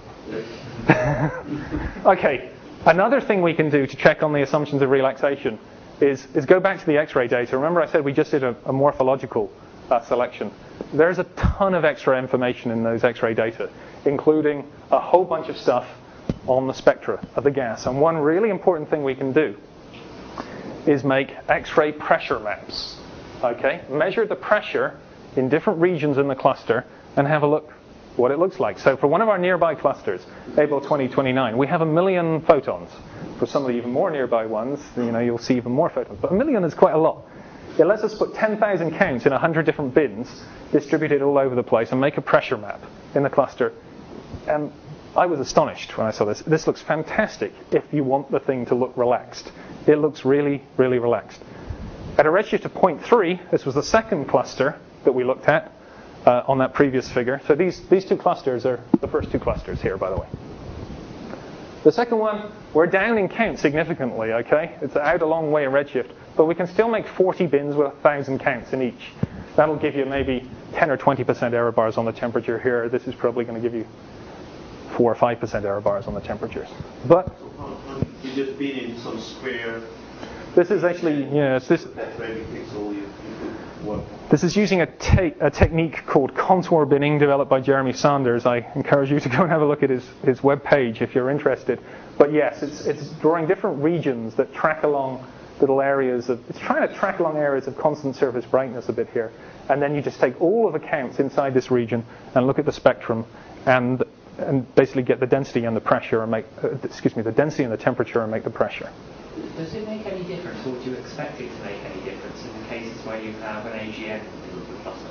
Okay, another thing we can do to check on the assumptions of relaxation is, is go back to the X-ray data. Remember I said we just did a, a morphological uh, selection. There's a ton of X-ray information in those X-ray data, including a whole bunch of stuff on the spectra of the gas. And one really important thing we can do is make X-ray pressure maps. Okay, measure the pressure in different regions in the cluster and have a look what it looks like. So for one of our nearby clusters, Abel twenty twenty-nine, we have a million photons. For some of the even more nearby ones, you know, you'll see even more photons. But a million is quite a lot. It lets us put ten thousand counts in one hundred different bins, distributed all over the place, and make a pressure map in the cluster. And I was astonished when I saw this. This looks fantastic if you want the thing to look relaxed. It looks really, really relaxed. At a redshift of zero point three, this was the second cluster that we looked at uh, on that previous figure. So these, these two clusters are the first two clusters here, by the way. The second one, we're down in count significantly, okay? It's out a long way in redshift, but we can still make forty bins with one thousand counts in each. That'll give you maybe ten or twenty percent error bars on the temperature here. This is probably going to give you four or five percent error bars on the temperatures. But you just bin in some square. This is actually, yeah, it's this. That's where you pixel you, you work. This is using a, te- a technique called contour binning developed by Jeremy Saunders. I encourage you to go and have a look at his, his webpage if you're interested. But yes, it's, it's drawing different regions that track along little areas of, it's trying to track along areas of constant surface brightness a bit here. And then you just take all of the counts inside this region and look at the spectrum and and basically get the density and the pressure and make, uh, excuse me, the density and the temperature and make the pressure. Does it make any difference, or do you expect it to make any difference in the cases where you have an A G N in the middle of the cluster?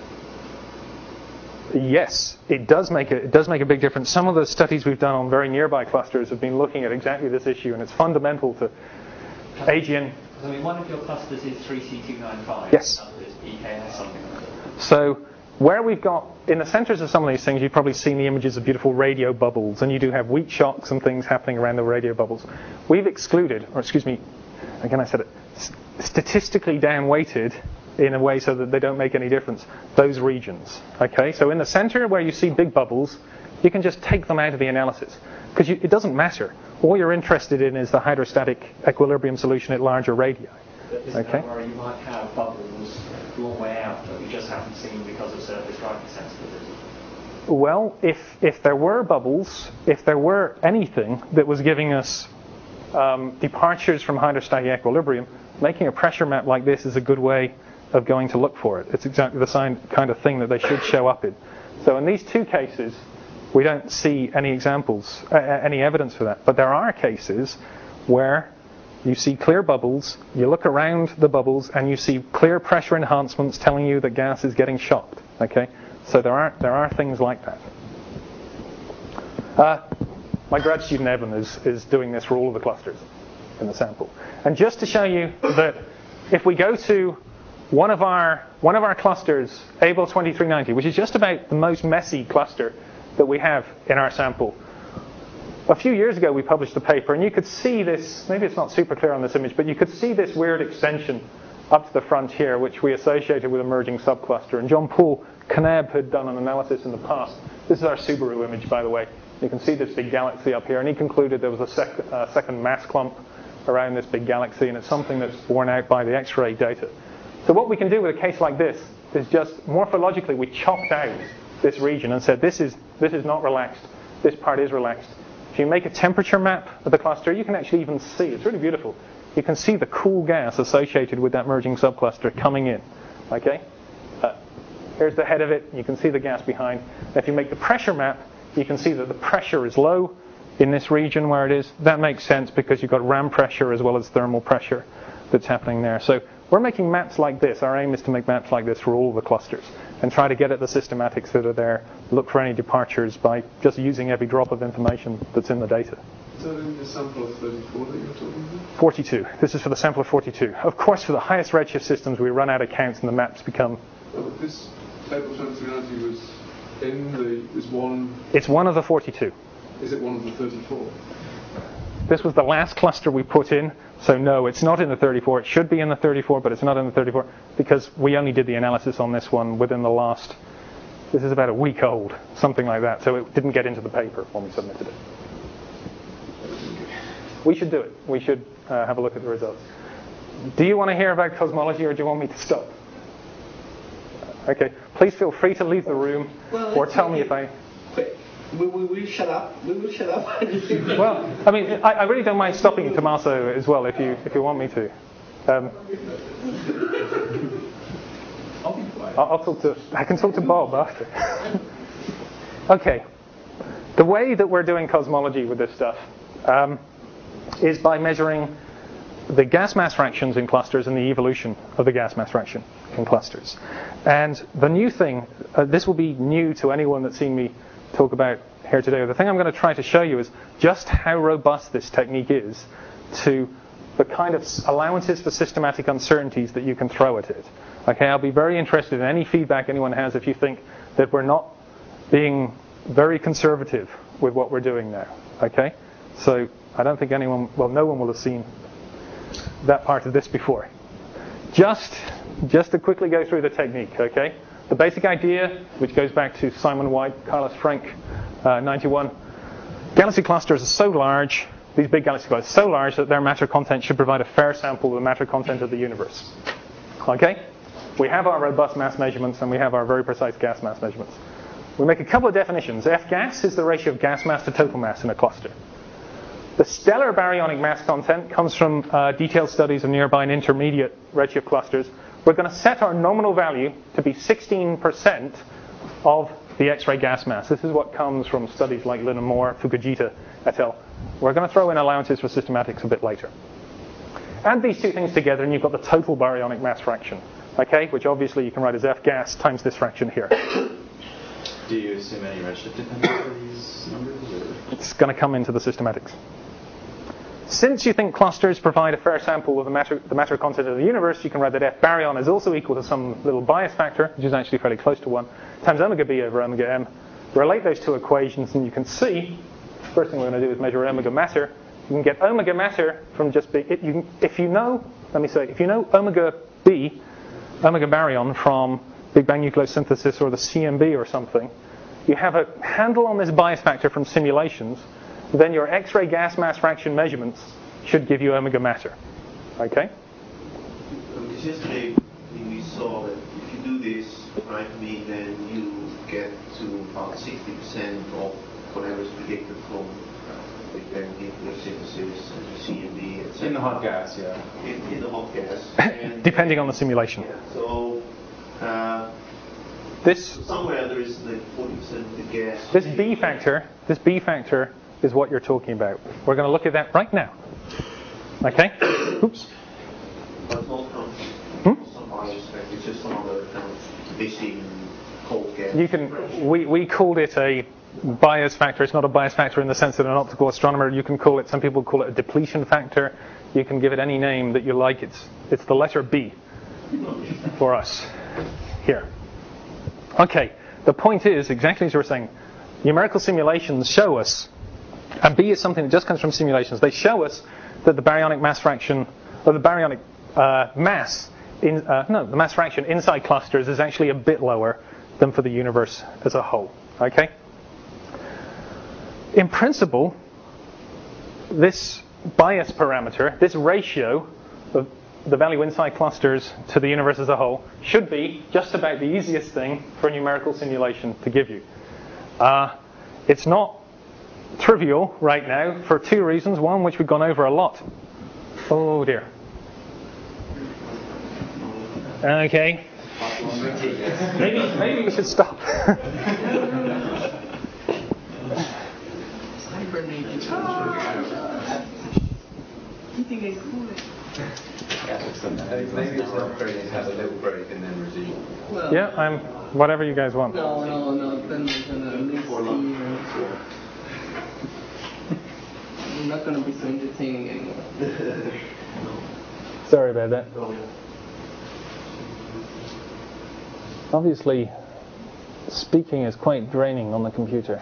Yes, it does make a, it does make a big difference. Some of the studies we've done on very nearby clusters have been looking at exactly this issue, and it's fundamental to A G N. I mean, one of your clusters is three C two ninety-five. Yes. Another is E K S something like that. So where we've got, in the centers of some of these things, you've probably seen the images of beautiful radio bubbles, and you do have weak shocks and things happening around the radio bubbles. We've excluded, or excuse me, again I said it, statistically down-weighted in a way so that they don't make any difference, those regions. Okay, so in the center where you see big bubbles, you can just take them out of the analysis, because it doesn't matter. All you're interested in is the hydrostatic equilibrium solution at larger radii. Isn't Okay. that where you might have bubbles a long way out that we just haven't seen because of surface brightness sensitivity? Well, if if there were bubbles, if there were anything that was giving us um, departures from hydrostatic equilibrium, making a pressure map like this is a good way of going to look for it. It's exactly the same kind of thing that they should show up in. So in these two cases, we don't see any examples, uh, any evidence for that. But there are cases where you see clear bubbles, you look around the bubbles, and you see clear pressure enhancements telling you that gas is getting shocked. Okay, so there are there are things like that. Uh, my grad student Evan is is doing this for all of the clusters in the sample, and just to show you that if we go to one of our one of our clusters, Abel twenty-three ninety, which is just about the most messy cluster that we have in our sample. A few years ago we published a paper, and you could see this, maybe it's not super clear on this image, but you could see this weird extension up to the front here, which we associated with emerging subcluster. And Jean-Paul Kneb had done an analysis in the past. This is our Subaru image, by the way. You can see this big galaxy up here, and he concluded there was a sec- uh, second mass clump around this big galaxy, and it's something that's borne out by the X-ray data. So what we can do with a case like this is just morphologically we chopped out this region and said this is this is not relaxed, this part is relaxed. If you make a temperature map of the cluster, you can actually even see, it's really beautiful, you can see the cool gas associated with that merging subcluster coming in. Okay? Uh, here's the head of it, you can see the gas behind. And if you make the pressure map, you can see that the pressure is low in this region where it is. That makes sense because you've got ram pressure as well as thermal pressure that's happening there. So we're making maps like this. Our aim is to make maps like this for all the clusters and try to get at the systematics that are there, look for any departures by just using every drop of information that's in the data. Is that in the sample of thirty-four that you're talking about? forty-two. This is for the sample of forty-two. Of course, for the highest redshift systems, we run out of counts and the maps become... Oh, this table twenty-three ninety was in the... is one... It's one of the forty-two. Is it one of the thirty-four? This was the last cluster we put in, so no, it's not in the thirty-four. It should be in the thirty-four, but it's not in the thirty-four because we only did the analysis on this one within the last, this is about a week old, something like that, so it didn't get into the paper when we submitted it. We should do it. We should uh, have a look at the results. Do you want to hear about cosmology, or do you want me to stop? Okay, please feel free to leave the room, well, or tell me if I... We will we shut up. We will shut up. Well, I mean, I, I really don't mind stopping Tommaso as well if you if you want me to. Um, I'll, I'll talk to. I can talk to Bob after. Okay. The way that we're doing cosmology with this stuff um, is by measuring the gas mass fractions in clusters and the evolution of the gas mass fraction in clusters. And the new thing, uh, this will be new to anyone that's seen me talk about here today. The thing I'm going to try to show you is just how robust this technique is to the kind of allowances for systematic uncertainties that you can throw at it. Okay, I'll be very interested in any feedback anyone has if you think that we're not being very conservative with what we're doing now. Okay, So I don't think anyone, well, no one will have seen that part of this before. Just, just to quickly go through the technique, okay? The basic idea, which goes back to Simon White, Carlos Frank, uh, ninety-one, galaxy clusters are so large, these big galaxy clusters, so large that their matter content should provide a fair sample of the matter content of the universe. Okay? We have our robust mass measurements and we have our very precise gas mass measurements. We make a couple of definitions. F gas is the ratio of gas mass to total mass in a cluster. The stellar baryonic mass content comes from uh, detailed studies of nearby and intermediate redshift clusters. We're going to set our nominal value to be sixteen percent of the X-ray gas mass. This is what comes from studies like Lin and Moore, Fukujita, et al. We're going to throw in allowances for systematics a bit later. Add these two things together and you've got the total baryonic mass fraction, okay, which obviously you can write as F gas times this fraction here. Do you assume any redshift dependence for these numbers? Or? It's going to come into the systematics. Since you think clusters provide a fair sample of the matter, the matter content of the universe, you can write that F baryon is also equal to some little bias factor, which is actually fairly close to one, times omega b over omega m. Relate those two equations and you can see, first thing we're going to do is measure omega matter. You can get omega matter from just B. It, you can, if you know, let me say, if you know omega b, omega baryon from Big Bang nucleosynthesis or the C M B or something, you have a handle on this bias factor from simulations, then your X-ray gas mass fraction measurements should give you omega matter. Okay? Because yesterday we saw that if you do this, right, I mean, then you get to about sixty percent of whatever is predicted from Big Bang nucleosynthesis and the C M B, et cetera. In the hot gas, yeah. In, in the hot gas. And depending on the simulation. Yeah, so uh, this somewhere there is like forty percent of the gas. This B factor, this B factor is what you're talking about. We're going to look at that right now. Okay? Oops. But it's not from Hmm? some bias factor, it's just some other kind of missing cold gas. You can. We we called it a bias factor. It's not a bias factor in the sense that an optical astronomer. You can call it. Some people call it a depletion factor. You can give it any name that you like. It's it's the letter B for us here. Okay. The point is exactly as you were saying. Numerical simulations show us, and B is something that just comes from simulations. They show us that the baryonic mass fraction, or the baryonic uh, mass in uh, no, the mass fraction inside clusters is actually a bit lower than for the universe as a whole. Okay. In principle, this bias parameter, this ratio of the value inside clusters to the universe as a whole, should be just about the easiest thing for a numerical simulation to give you. Uh, it's not trivial right now for two reasons. One, which we've gone over a lot. Oh dear. Okay. Maybe maybe we should stop. Maybe it's not great to have a little break and then resume. Well, Yeah, I'm whatever you guys want. No, no, no. Then we're gonna lose steam and we're not gonna be so entertaining anymore. Sorry about that. Obviously, speaking is quite draining on the computer.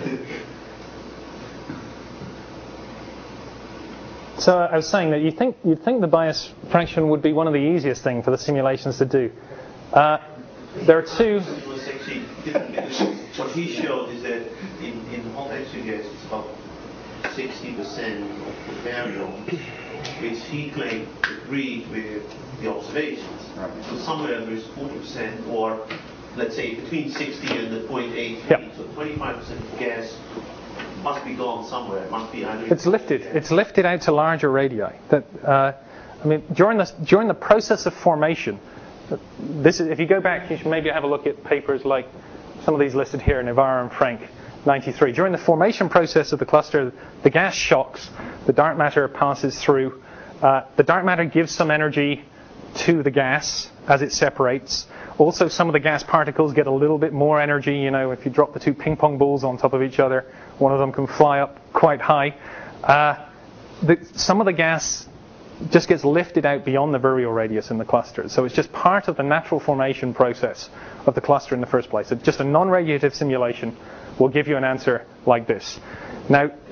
So I was saying that you think you'd think the bias fraction would be one of the easiest things for the simulations to do. Uh, there are two. It was actually different because what he showed is that in, in hot X-ray gas it's about sixty percent of the baryon, which he claimed agreed with the observations. Right. So somewhere there is forty percent, or let's say between sixty and the zero point eight three. Yep. So twenty-five percent of gas must be gone somewhere. It must be either. It's lifted. It's lifted out to larger radii. That uh, I mean, during the during the process of formation, this is, if you go back, you should maybe have a look at papers like some of these listed here, Navarro and Frank, ninety-three. During the formation process of the cluster, the gas shocks. The dark matter passes through. Uh, the dark matter gives some energy to the gas as it separates. Also, some of the gas particles get a little bit more energy. You know, if you drop the two ping pong balls on top of each other, one of them can fly up quite high. Uh, the, some of the gas just gets lifted out beyond the virial radius in the cluster. So it's just part of the natural formation process of the cluster in the first place. It's just a non-radiative simulation will give you an answer like this. Now,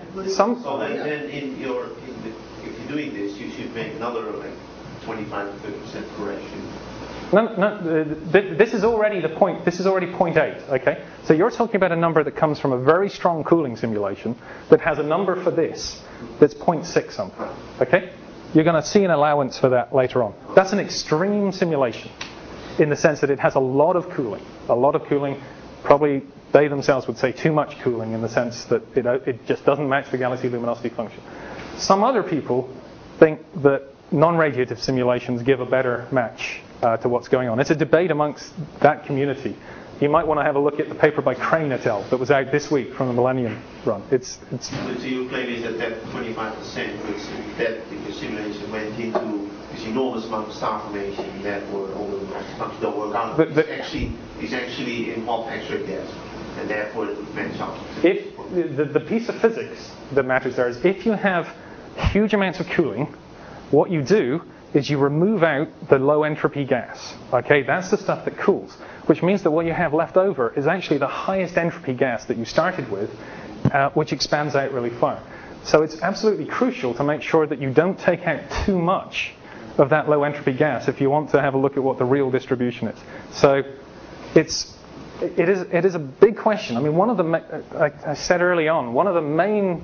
Some. So then, then in your, in the, if you're doing this, you should make another like twenty-five to thirty percent correction. No, no. Uh, th- this is already the point. This is already point eight. Okay. So you're talking about a number that comes from a very strong cooling simulation that has a number for this that's zero point six something. Okay. You're going to see an allowance for that later on. That's an extreme simulation, in the sense that it has a lot of cooling. A lot of cooling. Probably they themselves would say too much cooling, in the sense that it it just doesn't match the galaxy luminosity function. Some other people think that non-radiative simulations give a better match uh, to what's going on. It's a debate amongst that community. You might want to have a look at the paper by Crane et al. That was out this week from the Millennium Run. It's it's. So your claim is that that twenty-five percent, which that your simulation went into this enormous amount of star formation that were all the functions don't work out. The, the, it's actually is actually in hot X-ray gas, and therefore it would match up. If the, the piece of physics that matters there is if you have huge amounts of cooling, what you do is you remove out the low entropy gas. Okay, that's the stuff that cools, which means that what you have left over is actually the highest entropy gas that you started with, uh, which expands out really far. So it's absolutely crucial to make sure that you don't take out too much of that low entropy gas if you want to have a look at what the real distribution is. So it's it is it is a big question. I mean, one of the like I said early on, one of the main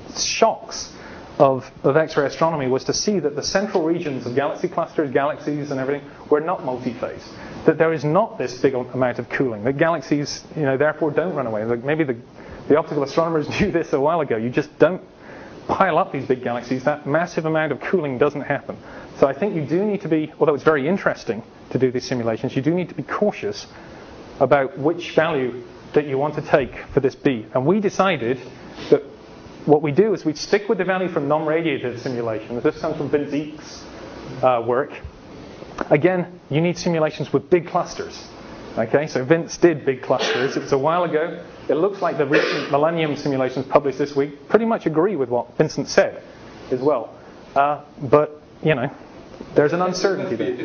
shocks Of, of X-ray astronomy was to see that the central regions of galaxy clusters, galaxies and everything were not multi-phase. That there is not this big amount of cooling. That galaxies, you know, therefore don't run away. Like maybe the, the optical astronomers knew this a while ago. You just don't pile up these big galaxies. That massive amount of cooling doesn't happen. So I think you do need to be, although it's very interesting to do these simulations, you do need to be cautious about which value that you want to take for this B. And we decided that what we do is we stick with the value from non-radiative simulations. This comes from Vince Eek's uh, work. Again, you need simulations with big clusters. Okay, so Vince did big clusters. It was a while ago. It looks like the recent Millennium simulations published this week pretty much agree with what Vincent said as well. Uh, but, you know, there's an uncertainty there.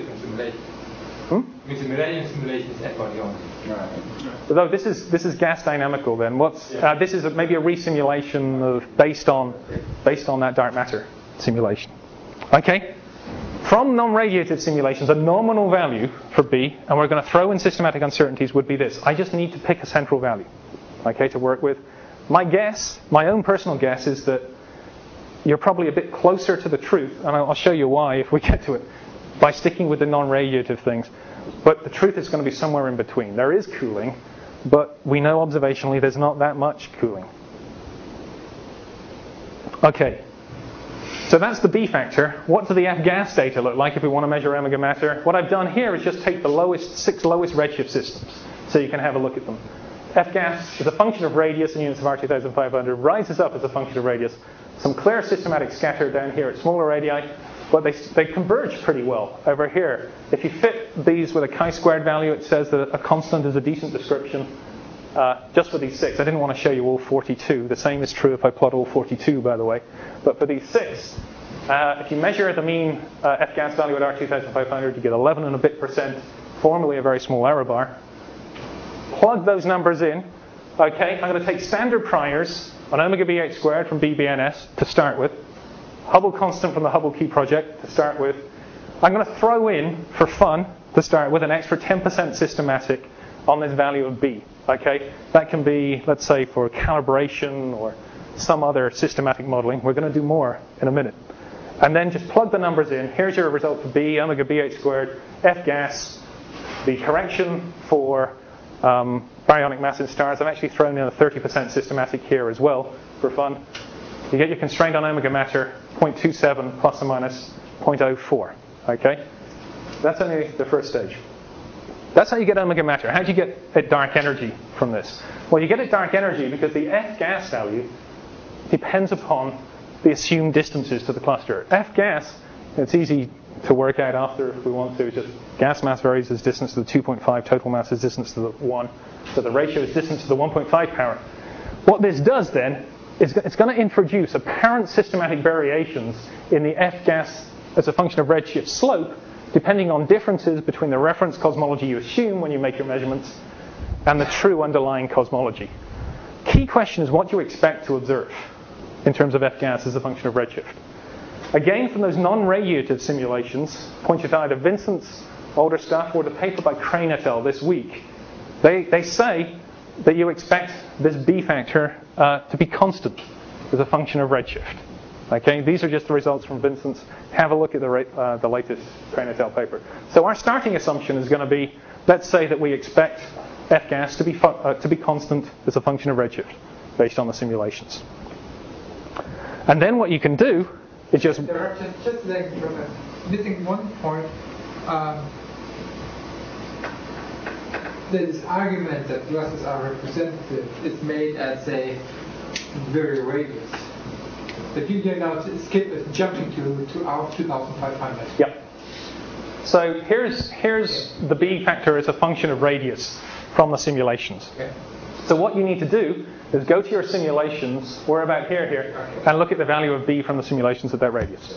Hmm? With the Millennium simulation is F-body only. Right. Although this is this is gas dynamical, then what's uh, this is a, maybe a resimulation of based on based on that dark matter simulation. Okay. From non-radiative simulations, a nominal value for B, and we're going to throw in systematic uncertainties, would be this. I just need to pick a central value, okay, to work with. My guess, my own personal guess, is that you're probably a bit closer to the truth, and I'll show you why if we get to it, by sticking with the non-radiative things. But the truth is going to be somewhere in between. There is cooling, but we know observationally there's not that much cooling. Okay, so that's the B factor. What do the F-gas data look like if we want to measure omega matter? What I've done here is just take the lowest six lowest redshift systems, so you can have a look at them. F-gas is a function of radius in units of R two thousand five hundred, rises up as a function of radius. Some clear systematic scatter down here at smaller radii. But they, they converge pretty well over here. If you fit these with a chi-squared value, it says that a constant is a decent description. Uh, just for these six, I didn't want to show you all forty-two. The same is true if I plot all forty-two, by the way. But for these six, uh, if you measure the mean uh, F-gas value at R two thousand five hundred, you get eleven and a bit percent, formally a very small error bar. Plug those numbers in. Okay, I'm going to take standard priors on omega B H squared from B B N S to start with. Hubble constant from the Hubble Key Project to start with. I'm going to throw in, for fun, to start with, an extra ten percent systematic on this value of B. Okay, that can be, let's say, for calibration or some other systematic modeling. We're going to do more in a minute. And then just plug the numbers in. Here's your result for B, omega B H squared, F gas, the correction for um, baryonic massive stars. I've actually thrown in a thirty percent systematic here as well, for fun. You get your constraint on omega matter, zero point two seven plus or minus zero point zero four. Okay? That's only the first stage. That's how you get omega matter. How do you get at dark energy from this? Well, you get at dark energy because the F-gas value depends upon the assumed distances to the cluster. F-gas, it's easy to work out after if we want to. Just gas mass varies as distance to the two point five, total mass is distance to the one. So the ratio is distance to the one point five power. What this does then is it's going to introduce apparent systematic variations in the F-gas as a function of redshift slope, depending on differences between the reference cosmology you assume when you make your measurements and the true underlying cosmology. Key question is what do you expect to observe? in terms of F-gas as a function of redshift. Again, from those non-radiative simulations, pointed out either Vincent's older stuff or the paper by Crane et al. This week, they, they say that you expect this B factor uh, to be constant as a function of redshift. Okay, these are just the results from Vincent's. Have a look at the, uh, the latest Crane et al. Paper. So our starting assumption is going to be, let's say that we expect F-gas to be fu- uh, to be constant as a function of redshift based on the simulations. And then what you can do is just... There are just, just like missing one point. Um, this argument that losses are representative is made at, say, very radius. If you can now skip jumping to, to our two thousand five hundred. Yep. So here's here's the B factor as a function of radius from the simulations. Okay. So what you need to do is go to your simulations, we're about here, here, and look at the value of B from the simulations at that radius.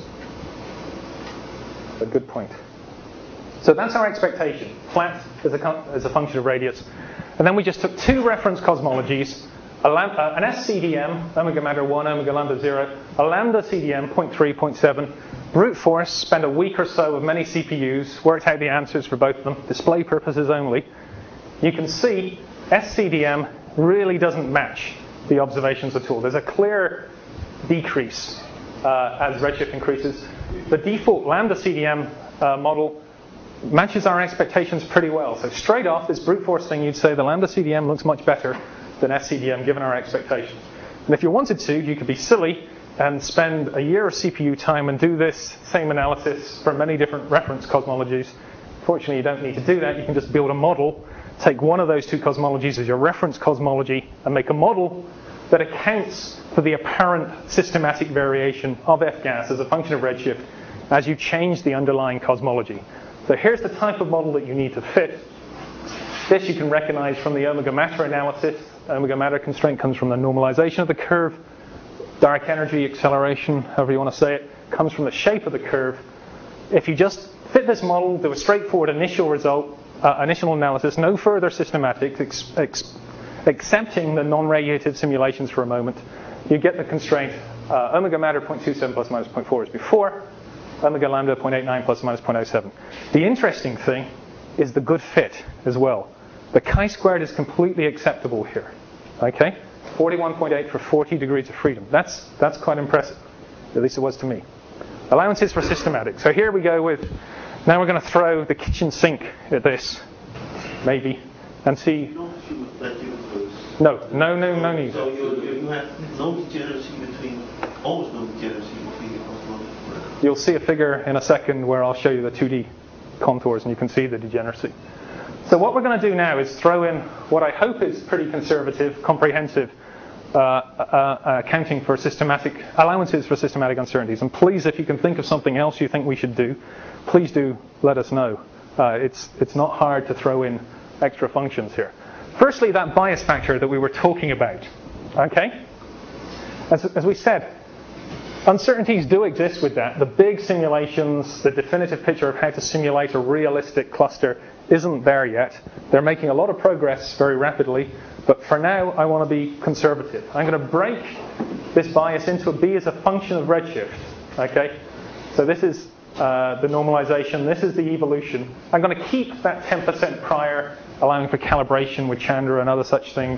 A good point. So that's our expectation, flat as a, as a function of radius. And then we just took two reference cosmologies, a lam- uh, an S C D M, omega matter one, omega lambda zero, a lambda C D M, zero point three, zero point seven, brute force, spent a week or so with many C P Us, worked out the answers for both of them, display purposes only. You can see S C D M really doesn't match the observations at all. There's a clear decrease uh, as redshift increases. The default lambda C D M uh, model matches our expectations pretty well. So straight off this brute force thing, you'd say the lambda C D M looks much better than S C D M given our expectations. And if you wanted to, you could be silly and spend a year of C P U time and do this same analysis for many different reference cosmologies. Fortunately, you don't need to do that. You can just build a model, take one of those two cosmologies as your reference cosmology, and make a model that accounts for the apparent systematic variation of F-gas as a function of redshift as you change the underlying cosmology. So here's the type of model that you need to fit. This you can recognize from the omega matter analysis. Omega matter constraint comes from the normalization of the curve. Dark energy acceleration, however you want to say it, comes from the shape of the curve. If you just fit this model, do a straightforward initial result, uh, initial analysis, no further systematic, ex- ex- accepting the non-radiative simulations for a moment, you get the constraint uh, omega matter zero point two seven plus minus zero point four as before, omega lambda zero point eight nine plus minus zero point zero seven. The interesting thing is the good fit as well. The chi-squared is completely acceptable here. Okay? forty-one point eight for forty degrees of freedom. That's that's quite impressive. At least it was to me. Allowances for systematic. So here we go with, now we're going to throw the kitchen sink at this, maybe, and see. No, no, no, no need. So you, you have no degeneracy between, almost no degeneracy between the cosmologies. You'll see a figure in a second where I'll show you the two D contours and you can see the degeneracy. So what we're going to do now is throw in what I hope is pretty conservative, comprehensive uh, uh, accounting for systematic allowances for systematic uncertainties. And please, if you can think of something else you think we should do, please do let us know. Uh, it's it's not hard to throw in extra functions here. Firstly, that bias factor that we were talking about. Okay? As, as we said, uncertainties do exist with that. The big simulations, the definitive picture of how to simulate a realistic cluster isn't there yet. They're making a lot of progress very rapidly, but for now I want to be conservative. I'm going to break this bias into a B as a function of redshift. Okay? So this is uh, the normalization, this is the evolution. I'm going to keep that ten percent prior, allowing for calibration with Chandra and other such things,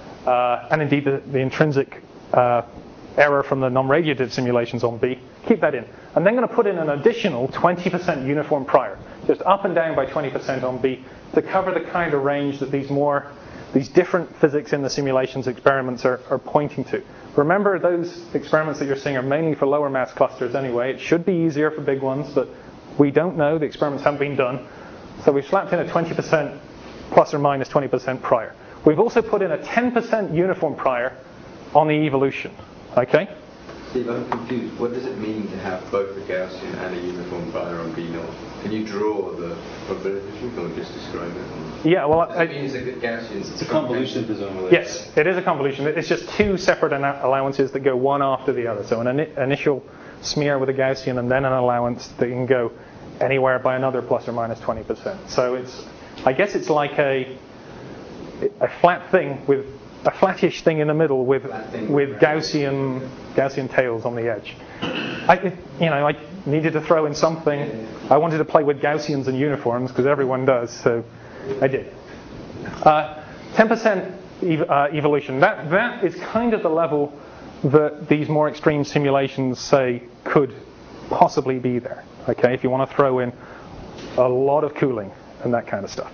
uh, and indeed the, the intrinsic uh, error from the non-radiative simulations on B. Keep that in. I'm then going to put in an additional twenty percent uniform prior, just up and down by twenty percent on B, to cover the kind of range that these more, these different physics in the simulations experiments are, are pointing to. Remember, those experiments that you're seeing are mainly for lower mass clusters anyway. It should be easier for big ones, but we don't know. The experiments haven't been done. So we've slapped in a twenty percent plus or minus twenty percent prior. We've also put in a ten percent uniform prior on the evolution. Okay? Steve, I'm confused. What does it mean to have both a Gaussian and a uniform prior on B naught? Can you draw the probability or just describe it? Yeah, well, does it mean it's a Gaussian? It's a convolution, presumably. Yes, it is a convolution. It's just two separate allowances that go one after the other. So an in- initial smear with a Gaussian and then an allowance that can go anywhere by another plus or minus twenty percent. So it's, I guess it's like a a flat thing with a flattish thing in the middle with with Gaussian Gaussian tails on the edge. I, it, you know, I needed to throw in something. I wanted to play with Gaussians and uniforms because everyone does, so I did. Uh, ten percent ev- uh, evolution. That that is kind of the level that these more extreme simulations say could possibly be there. Okay, if you want to throw in a lot of cooling and that kind of stuff.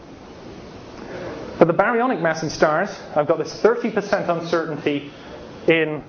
For the baryonic mass in stars, I've got this thirty percent uncertainty in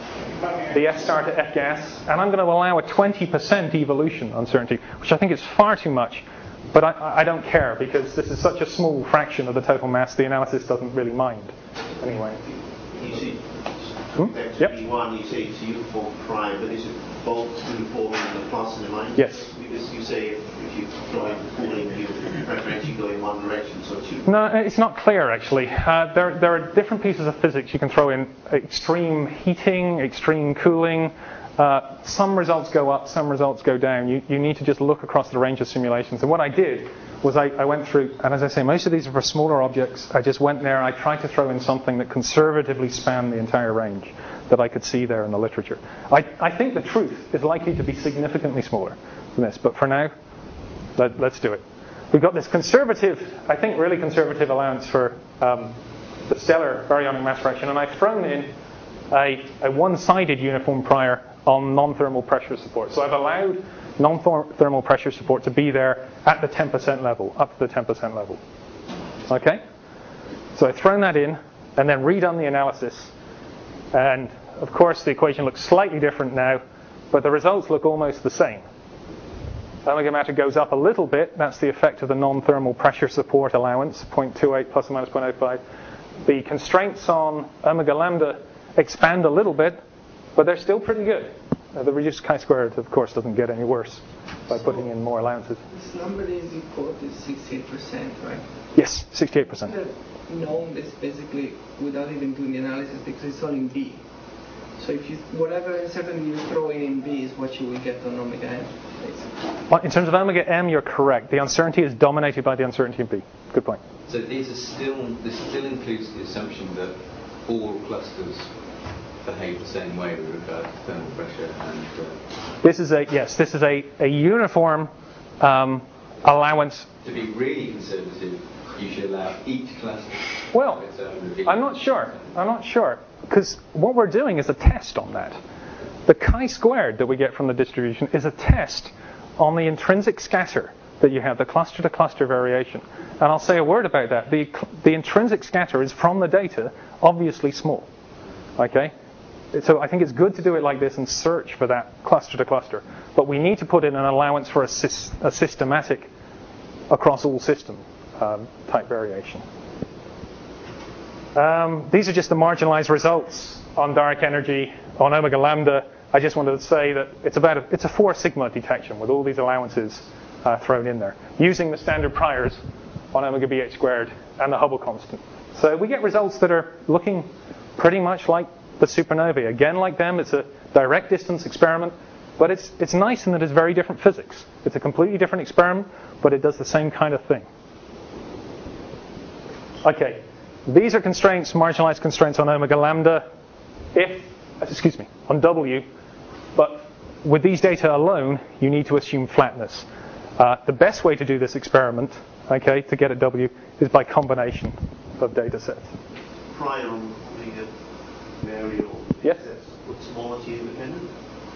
the F star to F gas, and I'm going to allow a twenty percent evolution uncertainty, which I think is far too much, but I, I don't care because this is such a small fraction of the total mass, the analysis doesn't really mind. Anyway. You see, Hmm? back to Yep. B one, you say it's uniform prime, but is it both uniform in the plus and the minus? Yes. Because you say if, if you throw in cooling, you preferentially go in one direction, so two. No, it's not clear actually. Uh, there, there are different pieces of physics you can throw in: extreme heating, extreme cooling. Uh, some results go up, some results go down. You, you need to just look across the range of simulations. And what I did was I, I went through, and as I say, most of these are for smaller objects. I just went there, I tried to throw in something that conservatively spanned the entire range that I could see there in the literature. I, I think the truth is likely to be significantly smaller than this, but for now, let, let's do it. We've got this conservative, I think really conservative allowance for um, the stellar baryonic mass fraction, and I've thrown in a, a one-sided uniform prior on non-thermal pressure support. So I've allowed non-thermal pressure support to be there at the ten percent level, up to the ten percent level. Okay? So I've thrown that in and then redone the analysis. And of course the equation looks slightly different now, but the results look almost the same. Omega matter goes up a little bit. That's the effect of the non-thermal pressure support allowance, zero point two eight plus or minus zero point zero five. The constraints on omega lambda expand a little bit, but they're still pretty good. Uh, the reduced chi-squared, of course, doesn't get any worse by So putting in more allowances. This number that you quote is sixty-eight percent, right? Yes, sixty-eight percent. You could have known this basically without even doing the analysis because it's all in B. So if you whatever uncertainty you throw in in B is what you will get on omega m, basically. Well, in terms of omega m, you're correct. The uncertainty is dominated by the uncertainty in B. Good point. So these are still, this still includes the assumption that all clusters behave the same way with regard to thermal pressure and. Uh, This is a yes. This is a a uniform um, allowance. to be really conservative, you should allow each cluster. Well, its own reveal. I'm not sure. I'm not sure because what we're doing is a test on that. The chi-squared that we get from the distribution is a test on the intrinsic scatter that you have, the cluster-to-cluster variation. And I'll say a word about that. The the intrinsic scatter is from the data obviously small. Okay. So I think it's good to do it like this and search for that cluster to cluster. But we need to put in an allowance for a, sy- a systematic across all system um, type variation. Um, these are just the marginalized results on dark energy, on omega lambda. I just wanted to say that it's about a, it's a four sigma detection with all these allowances uh, thrown in there, using the standard priors on omega B H squared and the Hubble constant. So we get results that are looking pretty much like the supernovae. Again, like them, it's a direct distance experiment, but it's it's nice in that it's very different physics. It's a completely different experiment, but it does the same kind of thing. Okay, these are constraints, marginalized constraints on omega lambda. If, excuse me, on W, but with these data alone, you need to assume flatness. Uh, the best way to do this experiment, okay, to get at W, is by combination of data sets. Prior on the variable. Yes. That's cosmology independent.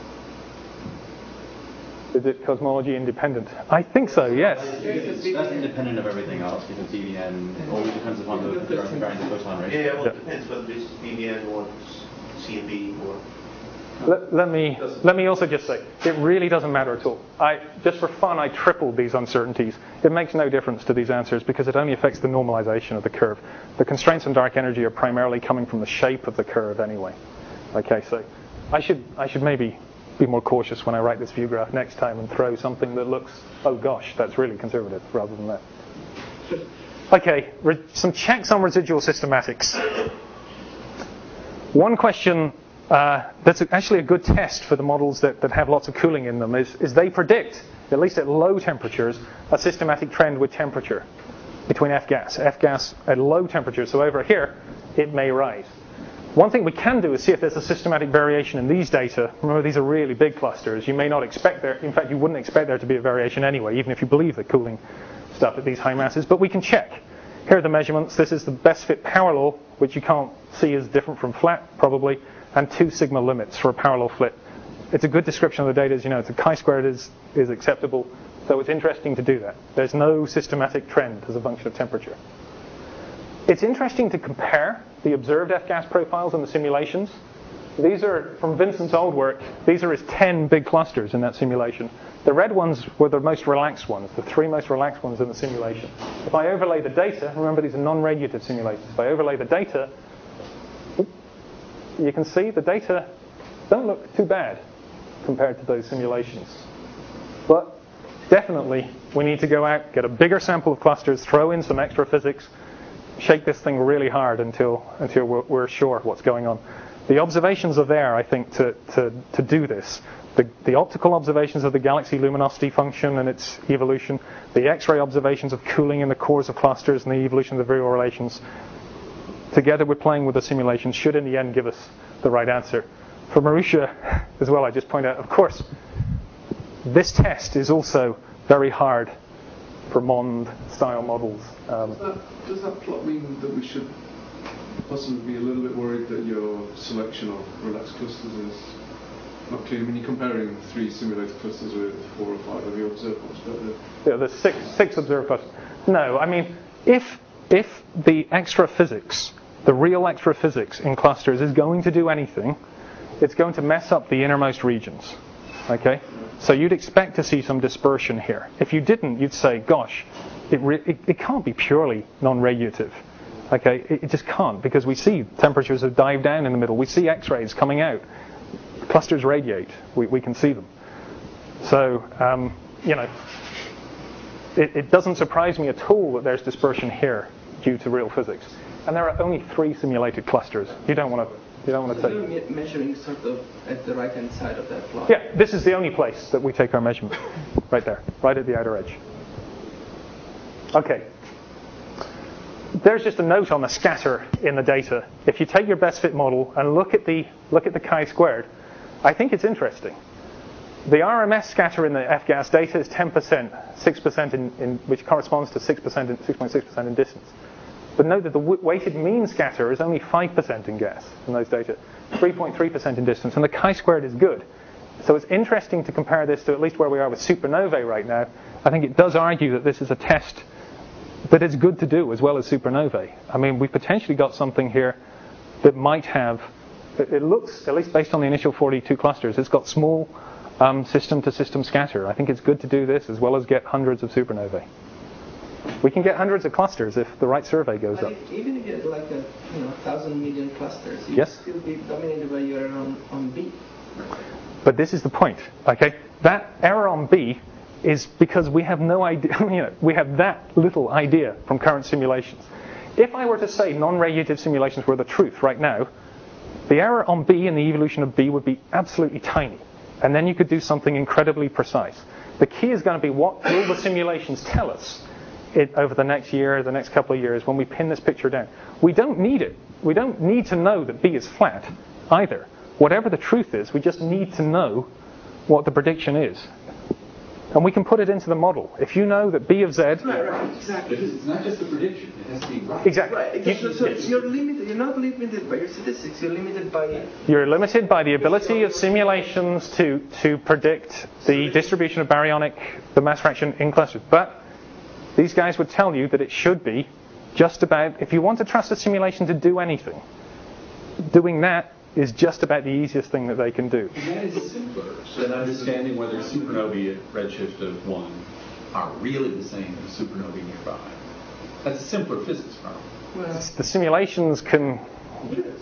Is it cosmology independent? I think so, yes. That's independent of everything else because B B N always depends upon the variance of photon ratio. Yeah, well, it depends whether it's B B N or C M B or. Let, let me let me also just say, it really doesn't matter at all. I just for fun, I tripled these uncertainties. It makes no difference to these answers because it only affects the normalization of the curve. The constraints on dark energy are primarily coming from the shape of the curve anyway. Okay, so I should I should maybe be more cautious when I write this view graph next time and throw something that looks, oh gosh, that's really conservative rather than that. Okay, re- some checks on residual systematics. One question uh, that's actually a good test for the models that, that have lots of cooling in them is, is they predict, at least at low temperatures, a systematic trend with temperature between F gas. F gas at low temperatures, so over here, it may rise. One thing we can do is see if there's a systematic variation in these data. Remember, these are really big clusters. You may not expect there, in fact, you wouldn't expect there to be a variation anyway, even if you believe the cooling stuff at these high masses. But we can check. Here are the measurements. This is the best fit power law, which you can't see is different from flat, probably, and two sigma limits for a power law flit. It's a good description of the data. As you know, it's a chi-squared is, is acceptable. So it's interesting to do that. There's no systematic trend as a function of temperature. It's interesting to compare the observed F-gas profiles in the simulations. These are from Vincent's old work. These are his ten big clusters in that simulation. The red ones were the most relaxed ones, the three most relaxed ones in the simulation. If I overlay the data, remember these are non-radiative simulations. If I overlay the data, you can see the data don't look too bad compared to those simulations. But definitely, we need to go out, get a bigger sample of clusters, throw in some extra physics, shake this thing really hard until until we're, we're sure what's going on. The observations are there, I think, to, to, to do this. The, the optical observations of the galaxy luminosity function and its evolution, the X-ray observations of cooling in the cores of clusters and the evolution of the virial relations, together with playing with the simulations, should in the end give us the right answer. For Marussia as well, I just point out, of course, this test is also very hard for Mond-style models. Um, does, that, does that plot mean that we should possibly be a little bit worried that your selection of relaxed clusters is not clean? I mean, you're comparing three simulated clusters with four or five of your observed ones, but the yeah, there's six, six observed clusters. No, I mean, if if the extra physics, the real extra physics in clusters is going to do anything, it's going to mess up the innermost regions. Okay? So you'd expect to see some dispersion here. If you didn't, you'd say, gosh, it, re- it, it can't be purely non-radiative. Okay? It, it just can't, because we see temperatures have dived down in the middle. We see X-rays coming out. Clusters radiate. We, we can see them. So, um, you know, it, it doesn't surprise me at all that there's dispersion here due to real physics. And there are only three simulated clusters. You don't want to... You don't want to so take. You're measuring sort of at the right-hand side of that plot. Yeah, this is the only place that we take our measurement. Right there, right at the outer edge. Okay. There's just a note on the scatter in the data. If you take your best fit model and look at the look at the chi-squared, I think it's interesting. The R M S scatter in the F-gas data is ten percent, six percent in, in which corresponds to six percent, in, six point six percent in distance. But note that the w- weighted mean scatter is only five percent in gas in those data, three point three percent in distance, and the chi-squared is good. So it's interesting to compare this to at least where we are with supernovae right now. I think it does argue that this is a test that is good to do as well as supernovae. I mean, we potentially got something here that might have, it, it looks, at least based on the initial forty-two clusters, it's got small um, system-to-system scatter. I think it's good to do this as well as get hundreds of supernovae. We can get hundreds of clusters if the right survey goes but up. If, even if you had like a you know thousand million clusters, you'd yes? still be dominated by your error on, on B. But this is the point. Okay, that error on B is because we have no idea. You know, we have that little idea from current simulations. If I were to say non-radiative simulations were the truth right now, the error on B and the evolution of B would be absolutely tiny, and then you could do something incredibly precise. The key is going to be what will the simulations tell us It, over the next year, the next couple of years, when we pin this picture down. We don't need it. We don't need to know that B is flat either. Whatever the truth is, we just need to know what the prediction is. And we can put it into the model. If you know that B of Z... Right, right, exactly. It's not just the prediction. It has to be right. Exactly. Right. You, so so you're limited. You're not limited by your statistics. You're limited by... You're limited by the ability of simulations to, to predict the distribution of baryonic, the mass fraction in clusters. But these guys would tell you that it should be just about, if you want to trust a simulation to do anything, doing that is just about the easiest thing that they can do. And that is simpler than understanding whether supernovae at redshift of one are really the same as supernovae nearby. That's a simpler physics problem. Well, The simulations can... It is.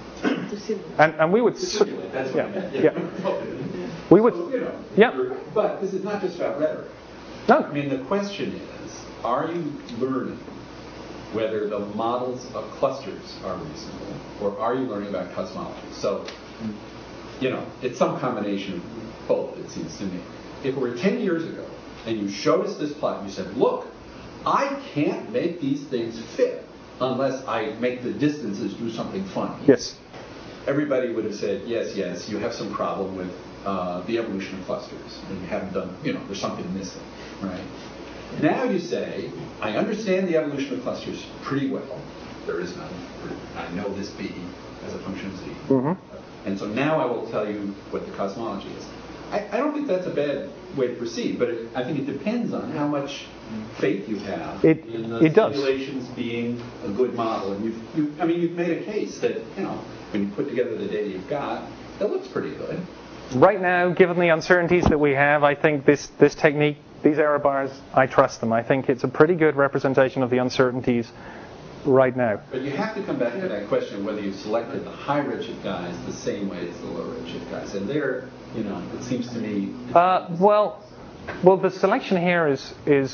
And, and we would... To simulate, that's what yeah, I meant. yeah. We would... So, you know, yeah. But this is not just about rhetoric. No. I mean, the question is, are you learning whether the models of clusters are reasonable, or are you learning about cosmology? So, you know, it's some combination of both, it seems to me. If it were ten years ago, and you showed us this plot, and you said, look, I can't make these things fit unless I make the distances do something funny. Yes. everybody would have said, yes, yes, you have some problem with uh, the evolution of clusters, and you haven't done, you know, there's something missing, right? Now you say, I understand the evolution of clusters pretty well. There is none. I know this B as a function of Z. Mm-hmm. And so now I will tell you what the cosmology is. I, I don't think that's a bad way to proceed, but it, I think it depends on how much faith you have it, in the it simulations does. being a good model. And you've, you, I mean, you've made a case that, you know, when you put together the data you've got, it looks pretty good. Right now, given the uncertainties that we have, I think this, this technique, these error bars, I trust them. I think it's a pretty good representation of the uncertainties right now. But you have to come back to that question whether you selected the high redshift guys the same way as the low redshift guys. And there, you know, it seems to me... Uh, well, well, the selection here is... is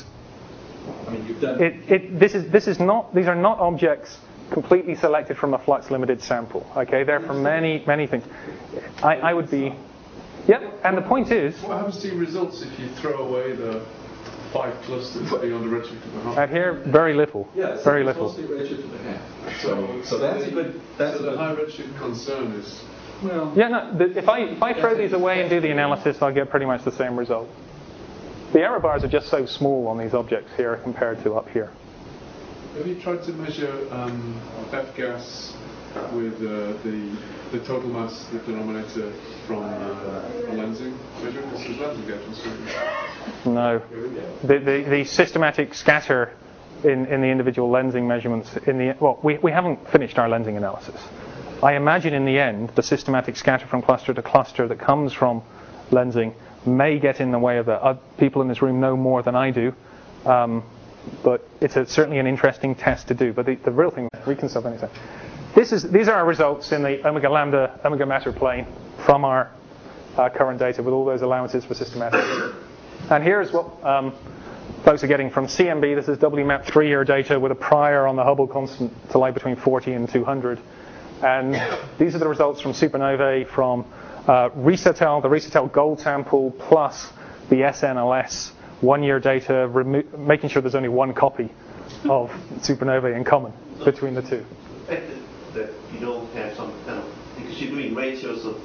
I mean, you've done... It, it, this is, this is not, these are not objects completely selected from a flux-limited sample. Okay, they're from many, many things. I, I would be... Yeah, and the point is... What happens to your results if you throw away the five clusters beyond the redshift of a half? Out here, very little. Yeah, very little. Mostly redshift of a half. So, so that's a good... That's so a the good, high redshift concern is... Well... Yeah, no, the, if I, if I throw these away and do the analysis, I'll get pretty much the same result. The error bars are just so small on these objects here compared to up here. Have you tried to measure um, F-gas with uh, the the total mass, the denominator, from uh, a lensing measure? This is lensing gauge. No. The, the the systematic scatter in, in the individual lensing measurements in the well, we, we haven't finished our lensing analysis. I imagine in the end the systematic scatter from cluster to cluster that comes from lensing may get in the way of that. Uh, people in this room know more than I do. Um, But it's a, certainly an interesting test to do. But the, the real thing, we can stop anytime. This is these are our results in the omega lambda omega matter plane from our uh, current data with all those allowances for systematic. And here's what um, folks are getting from C M B. This is W map three-year data with a prior on the Hubble constant to lie between forty and two hundred. And these are the results from supernovae from uh, Resetel, the Resetel gold sample plus the S N L S. One-year data, remo- making sure there's only one copy of supernovae in common between the two. The fact that, that you don't have some kind of, because you're doing ratios of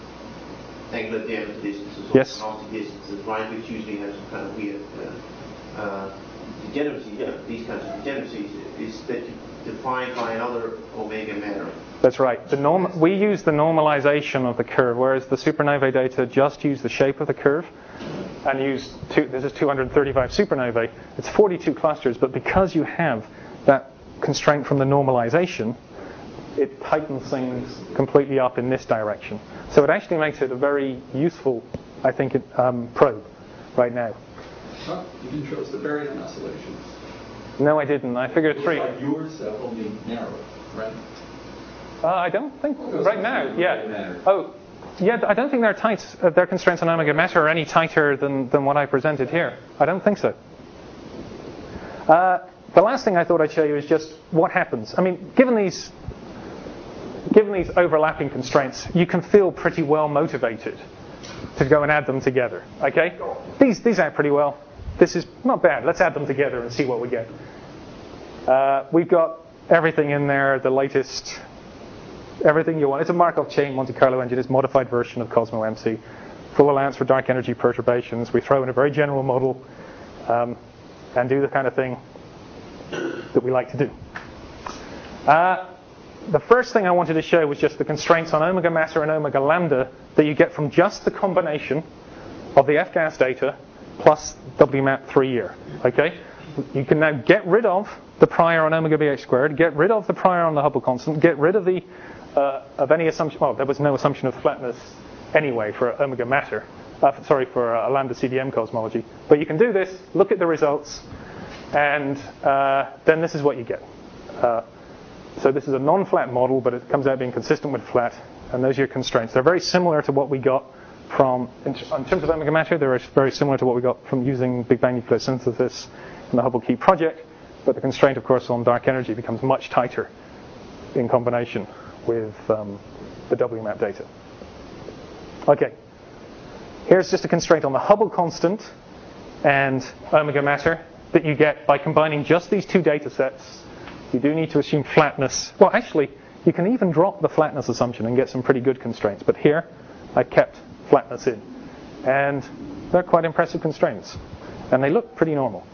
angular diameter distances or yes. velocity distances, right, which usually have some kind of weird uh, uh, degeneracy, yeah, these kinds of degeneracies, is that you define by another omega matter. That's right. The norm- we use the normalization of the curve, whereas the supernovae data just use the shape of the curve. And use two, this is two hundred thirty-five supernovae. It's forty-two clusters, but because you have that constraint from the normalization, it tightens things completely up in this direction. So it actually makes it a very useful, I think, it, um, probe right now. Well, you didn't show us the baryon oscillations. No, I didn't. I figured three. Like yours uh, only narrow, right? Uh, I don't think well, right now. Yeah. Oh. Yeah, I don't think their tight, uh, their constraints on omega matter are any tighter than, than what I presented here. I don't think so. Uh, the last thing I thought I'd show you is just what happens. I mean, given these, given these overlapping constraints, you can feel pretty well motivated to go and add them together. Okay, these these add pretty well. This is not bad. Let's add them together and see what we get. Uh, we've got everything in there. The latest. Everything you want. It's a Markov chain Monte Carlo engine. It's a modified version of Cosmo M C. Full allowance for dark energy perturbations. We throw in a very general model um, and do the kind of thing that we like to do. Uh, the first thing I wanted to show was just the constraints on omega matter and omega lambda that you get from just the combination of the F-gas data plus W map three-year. Okay? You can now get rid of the prior on omega bh squared, get rid of the prior on the Hubble constant, get rid of the Uh, of any assumption. Well, there was no assumption of flatness anyway for omega matter. Uh, sorry, for uh, a lambda C D M cosmology. But you can do this, look at the results, and uh, then this is what you get. Uh, so this is a non-flat model, but it comes out being consistent with flat, and those are your constraints. They're very similar to what we got from, in, in terms of omega matter, they're very similar to what we got from using Big Bang nucleosynthesis in the Hubble Key project, but the constraint, of course, on dark energy becomes much tighter in combination with um, the W map data. Okay, here's just a constraint on the Hubble constant and omega matter that you get by combining just these two data sets. You do need to assume flatness. Well, actually, You can even drop the flatness assumption and get some pretty good constraints. But here, I kept flatness in. And they're quite impressive constraints. And they look pretty normal.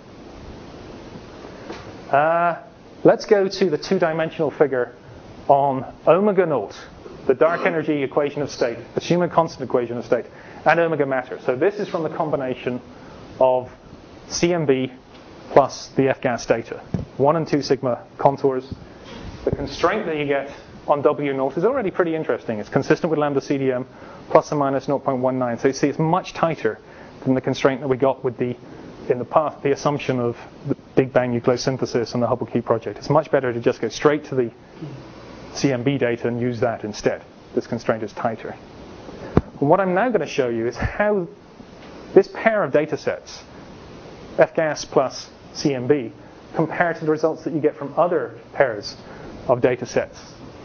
Uh, let's go to the two-dimensional figure on omega naught, the dark energy equation of state, the Schumann constant equation of state, and omega matter. So this is from the combination of C M B plus the F-gas data. One and two sigma contours. The constraint that you get on W naught is already pretty interesting. It's consistent with lambda C D M, plus or minus zero point one nine. So you see it's much tighter than the constraint that we got with the, in the past, the assumption of the Big Bang nucleosynthesis and the Hubble Key Project. It's much better to just go straight to the C M B data and use that instead. This constraint is tighter. And what I'm now going to show you is how this pair of data sets, F-gas plus C M B, compare to the results that you get from other pairs of data sets.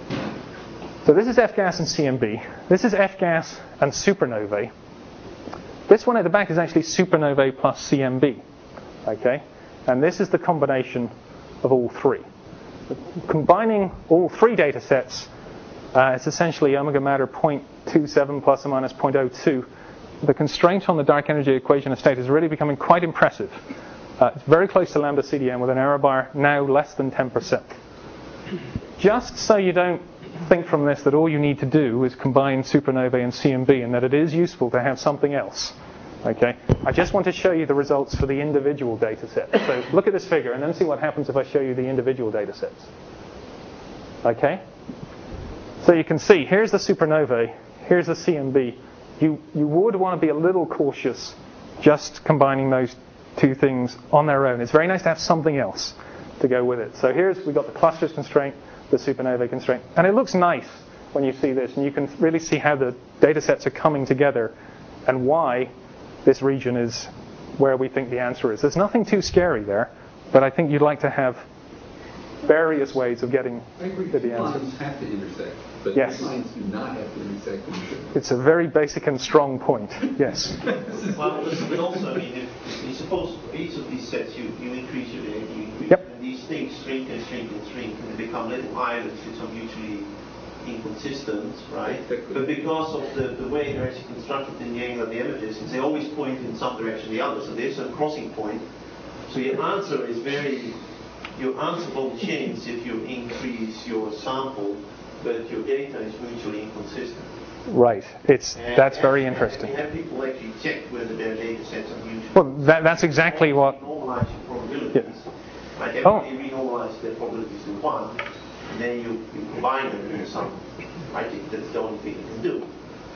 So this is F-gas and C M B. This is F-gas and supernovae. This one at the back is actually supernovae plus C M B. Okay? And this is the combination of all three. Combining all three data sets, uh, it's essentially omega matter zero point two seven plus or minus zero point zero two. The constraint on the dark energy equation of state is really becoming quite impressive. Uh, it's very close to lambda C D M with an error bar now less than ten percent. Just so you don't think from this that all you need to do is combine supernovae and C M B, and that it is useful to have something else. Okay, I just want to show you the results for the individual data sets. So look at this figure and then see what happens if I show you the individual data sets. Okay? So you can see, here's the supernovae, here's the C M B. You, you would want to be a little cautious just combining those two things on their own. It's very nice to have something else to go with it. So here's, we've got the clusters constraint, the supernovae constraint. And it looks nice when you see this, and you can really see how the data sets are coming together and why this region is where we think the answer is. There's nothing too scary there, but I think you'd like to have various ways of getting to the answer. Lines have to intersect, but yes. lines do not have to intersect. It's a very basic and strong point. Yes. Well, but also, I mean, if you suppose each of these sets you, you increase your you increase, yep. and these things shrink and shrink and shrink, and they become little islands which are mutually inconsistent, right? But because of the, the way they're actually constructed in the angle of the images, they always point in some direction or the other, so there's a crossing point. So your answer is very, your answer won't change if you increase your sample, but your data is mutually inconsistent. Right. It's and that's very and, interesting. And have people actually check whether their data sets are mutually. Well, that, that's exactly what. Normalize your probabilities. Yeah. Like everybody oh. renormalize their probabilities to one, and then you, you combine them in some. I think that's the only thing you can do.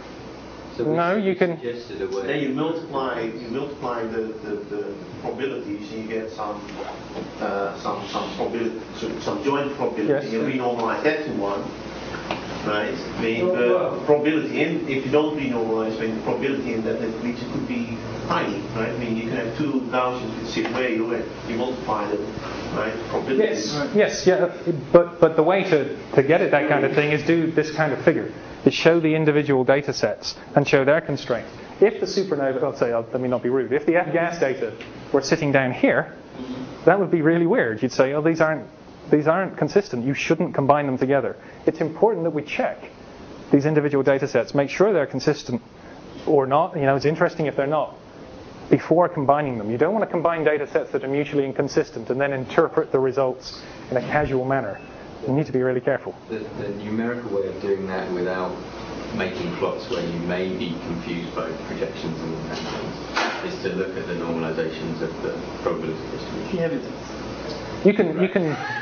So no, you can. Then you multiply, you multiply the, the, the probabilities, and you get some, uh, some, some probability, some joint probability. Yes. And you renormalize that to one, right? I mean, the probability in, if you don't renormalize, I mean, the probability in that, that region could be tiny, right? I mean, you can have two Gaussians which sit way away. You multiply them, right? Probabilities. Yes. Yes. Yeah. But but the way to to get at that kind of thing is do this kind of figure. Is show the individual data sets and show their constraints. If the supernova, let's say, let me not be rude, if the F-gas data were sitting down here, that would be really weird. You'd say, oh, these aren't these aren't consistent. You shouldn't combine them together. It's important that we check these individual data sets, make sure they're consistent or not. You know, it's interesting if they're not before combining them. You don't want to combine data sets that are mutually inconsistent and then interpret the results in a casual manner. You need to be really careful. The, the numerical way of doing that without making plots where you may be confused by projections and things is to look at the normalizations of the probability distribution. Evidence. You can, you can,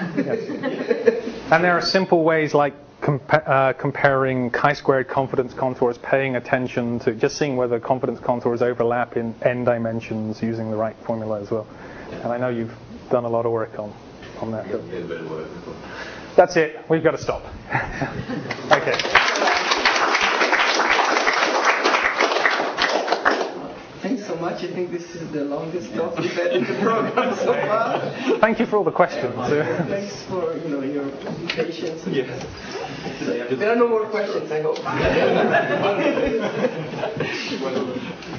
yes. And there are simple ways like compa- uh, comparing chi-squared confidence contours, paying attention to just seeing whether confidence contours overlap in n dimensions using the right formula as well. And I know you've done a lot of work on, on that. A little bit of work before. That's it. We've got to stop. Okay. Thanks so much. I think this is the longest talk we've had in the program so far. Thank you for all the questions. Thanks for you know your patience. Yes. So, there are no more questions, I hope.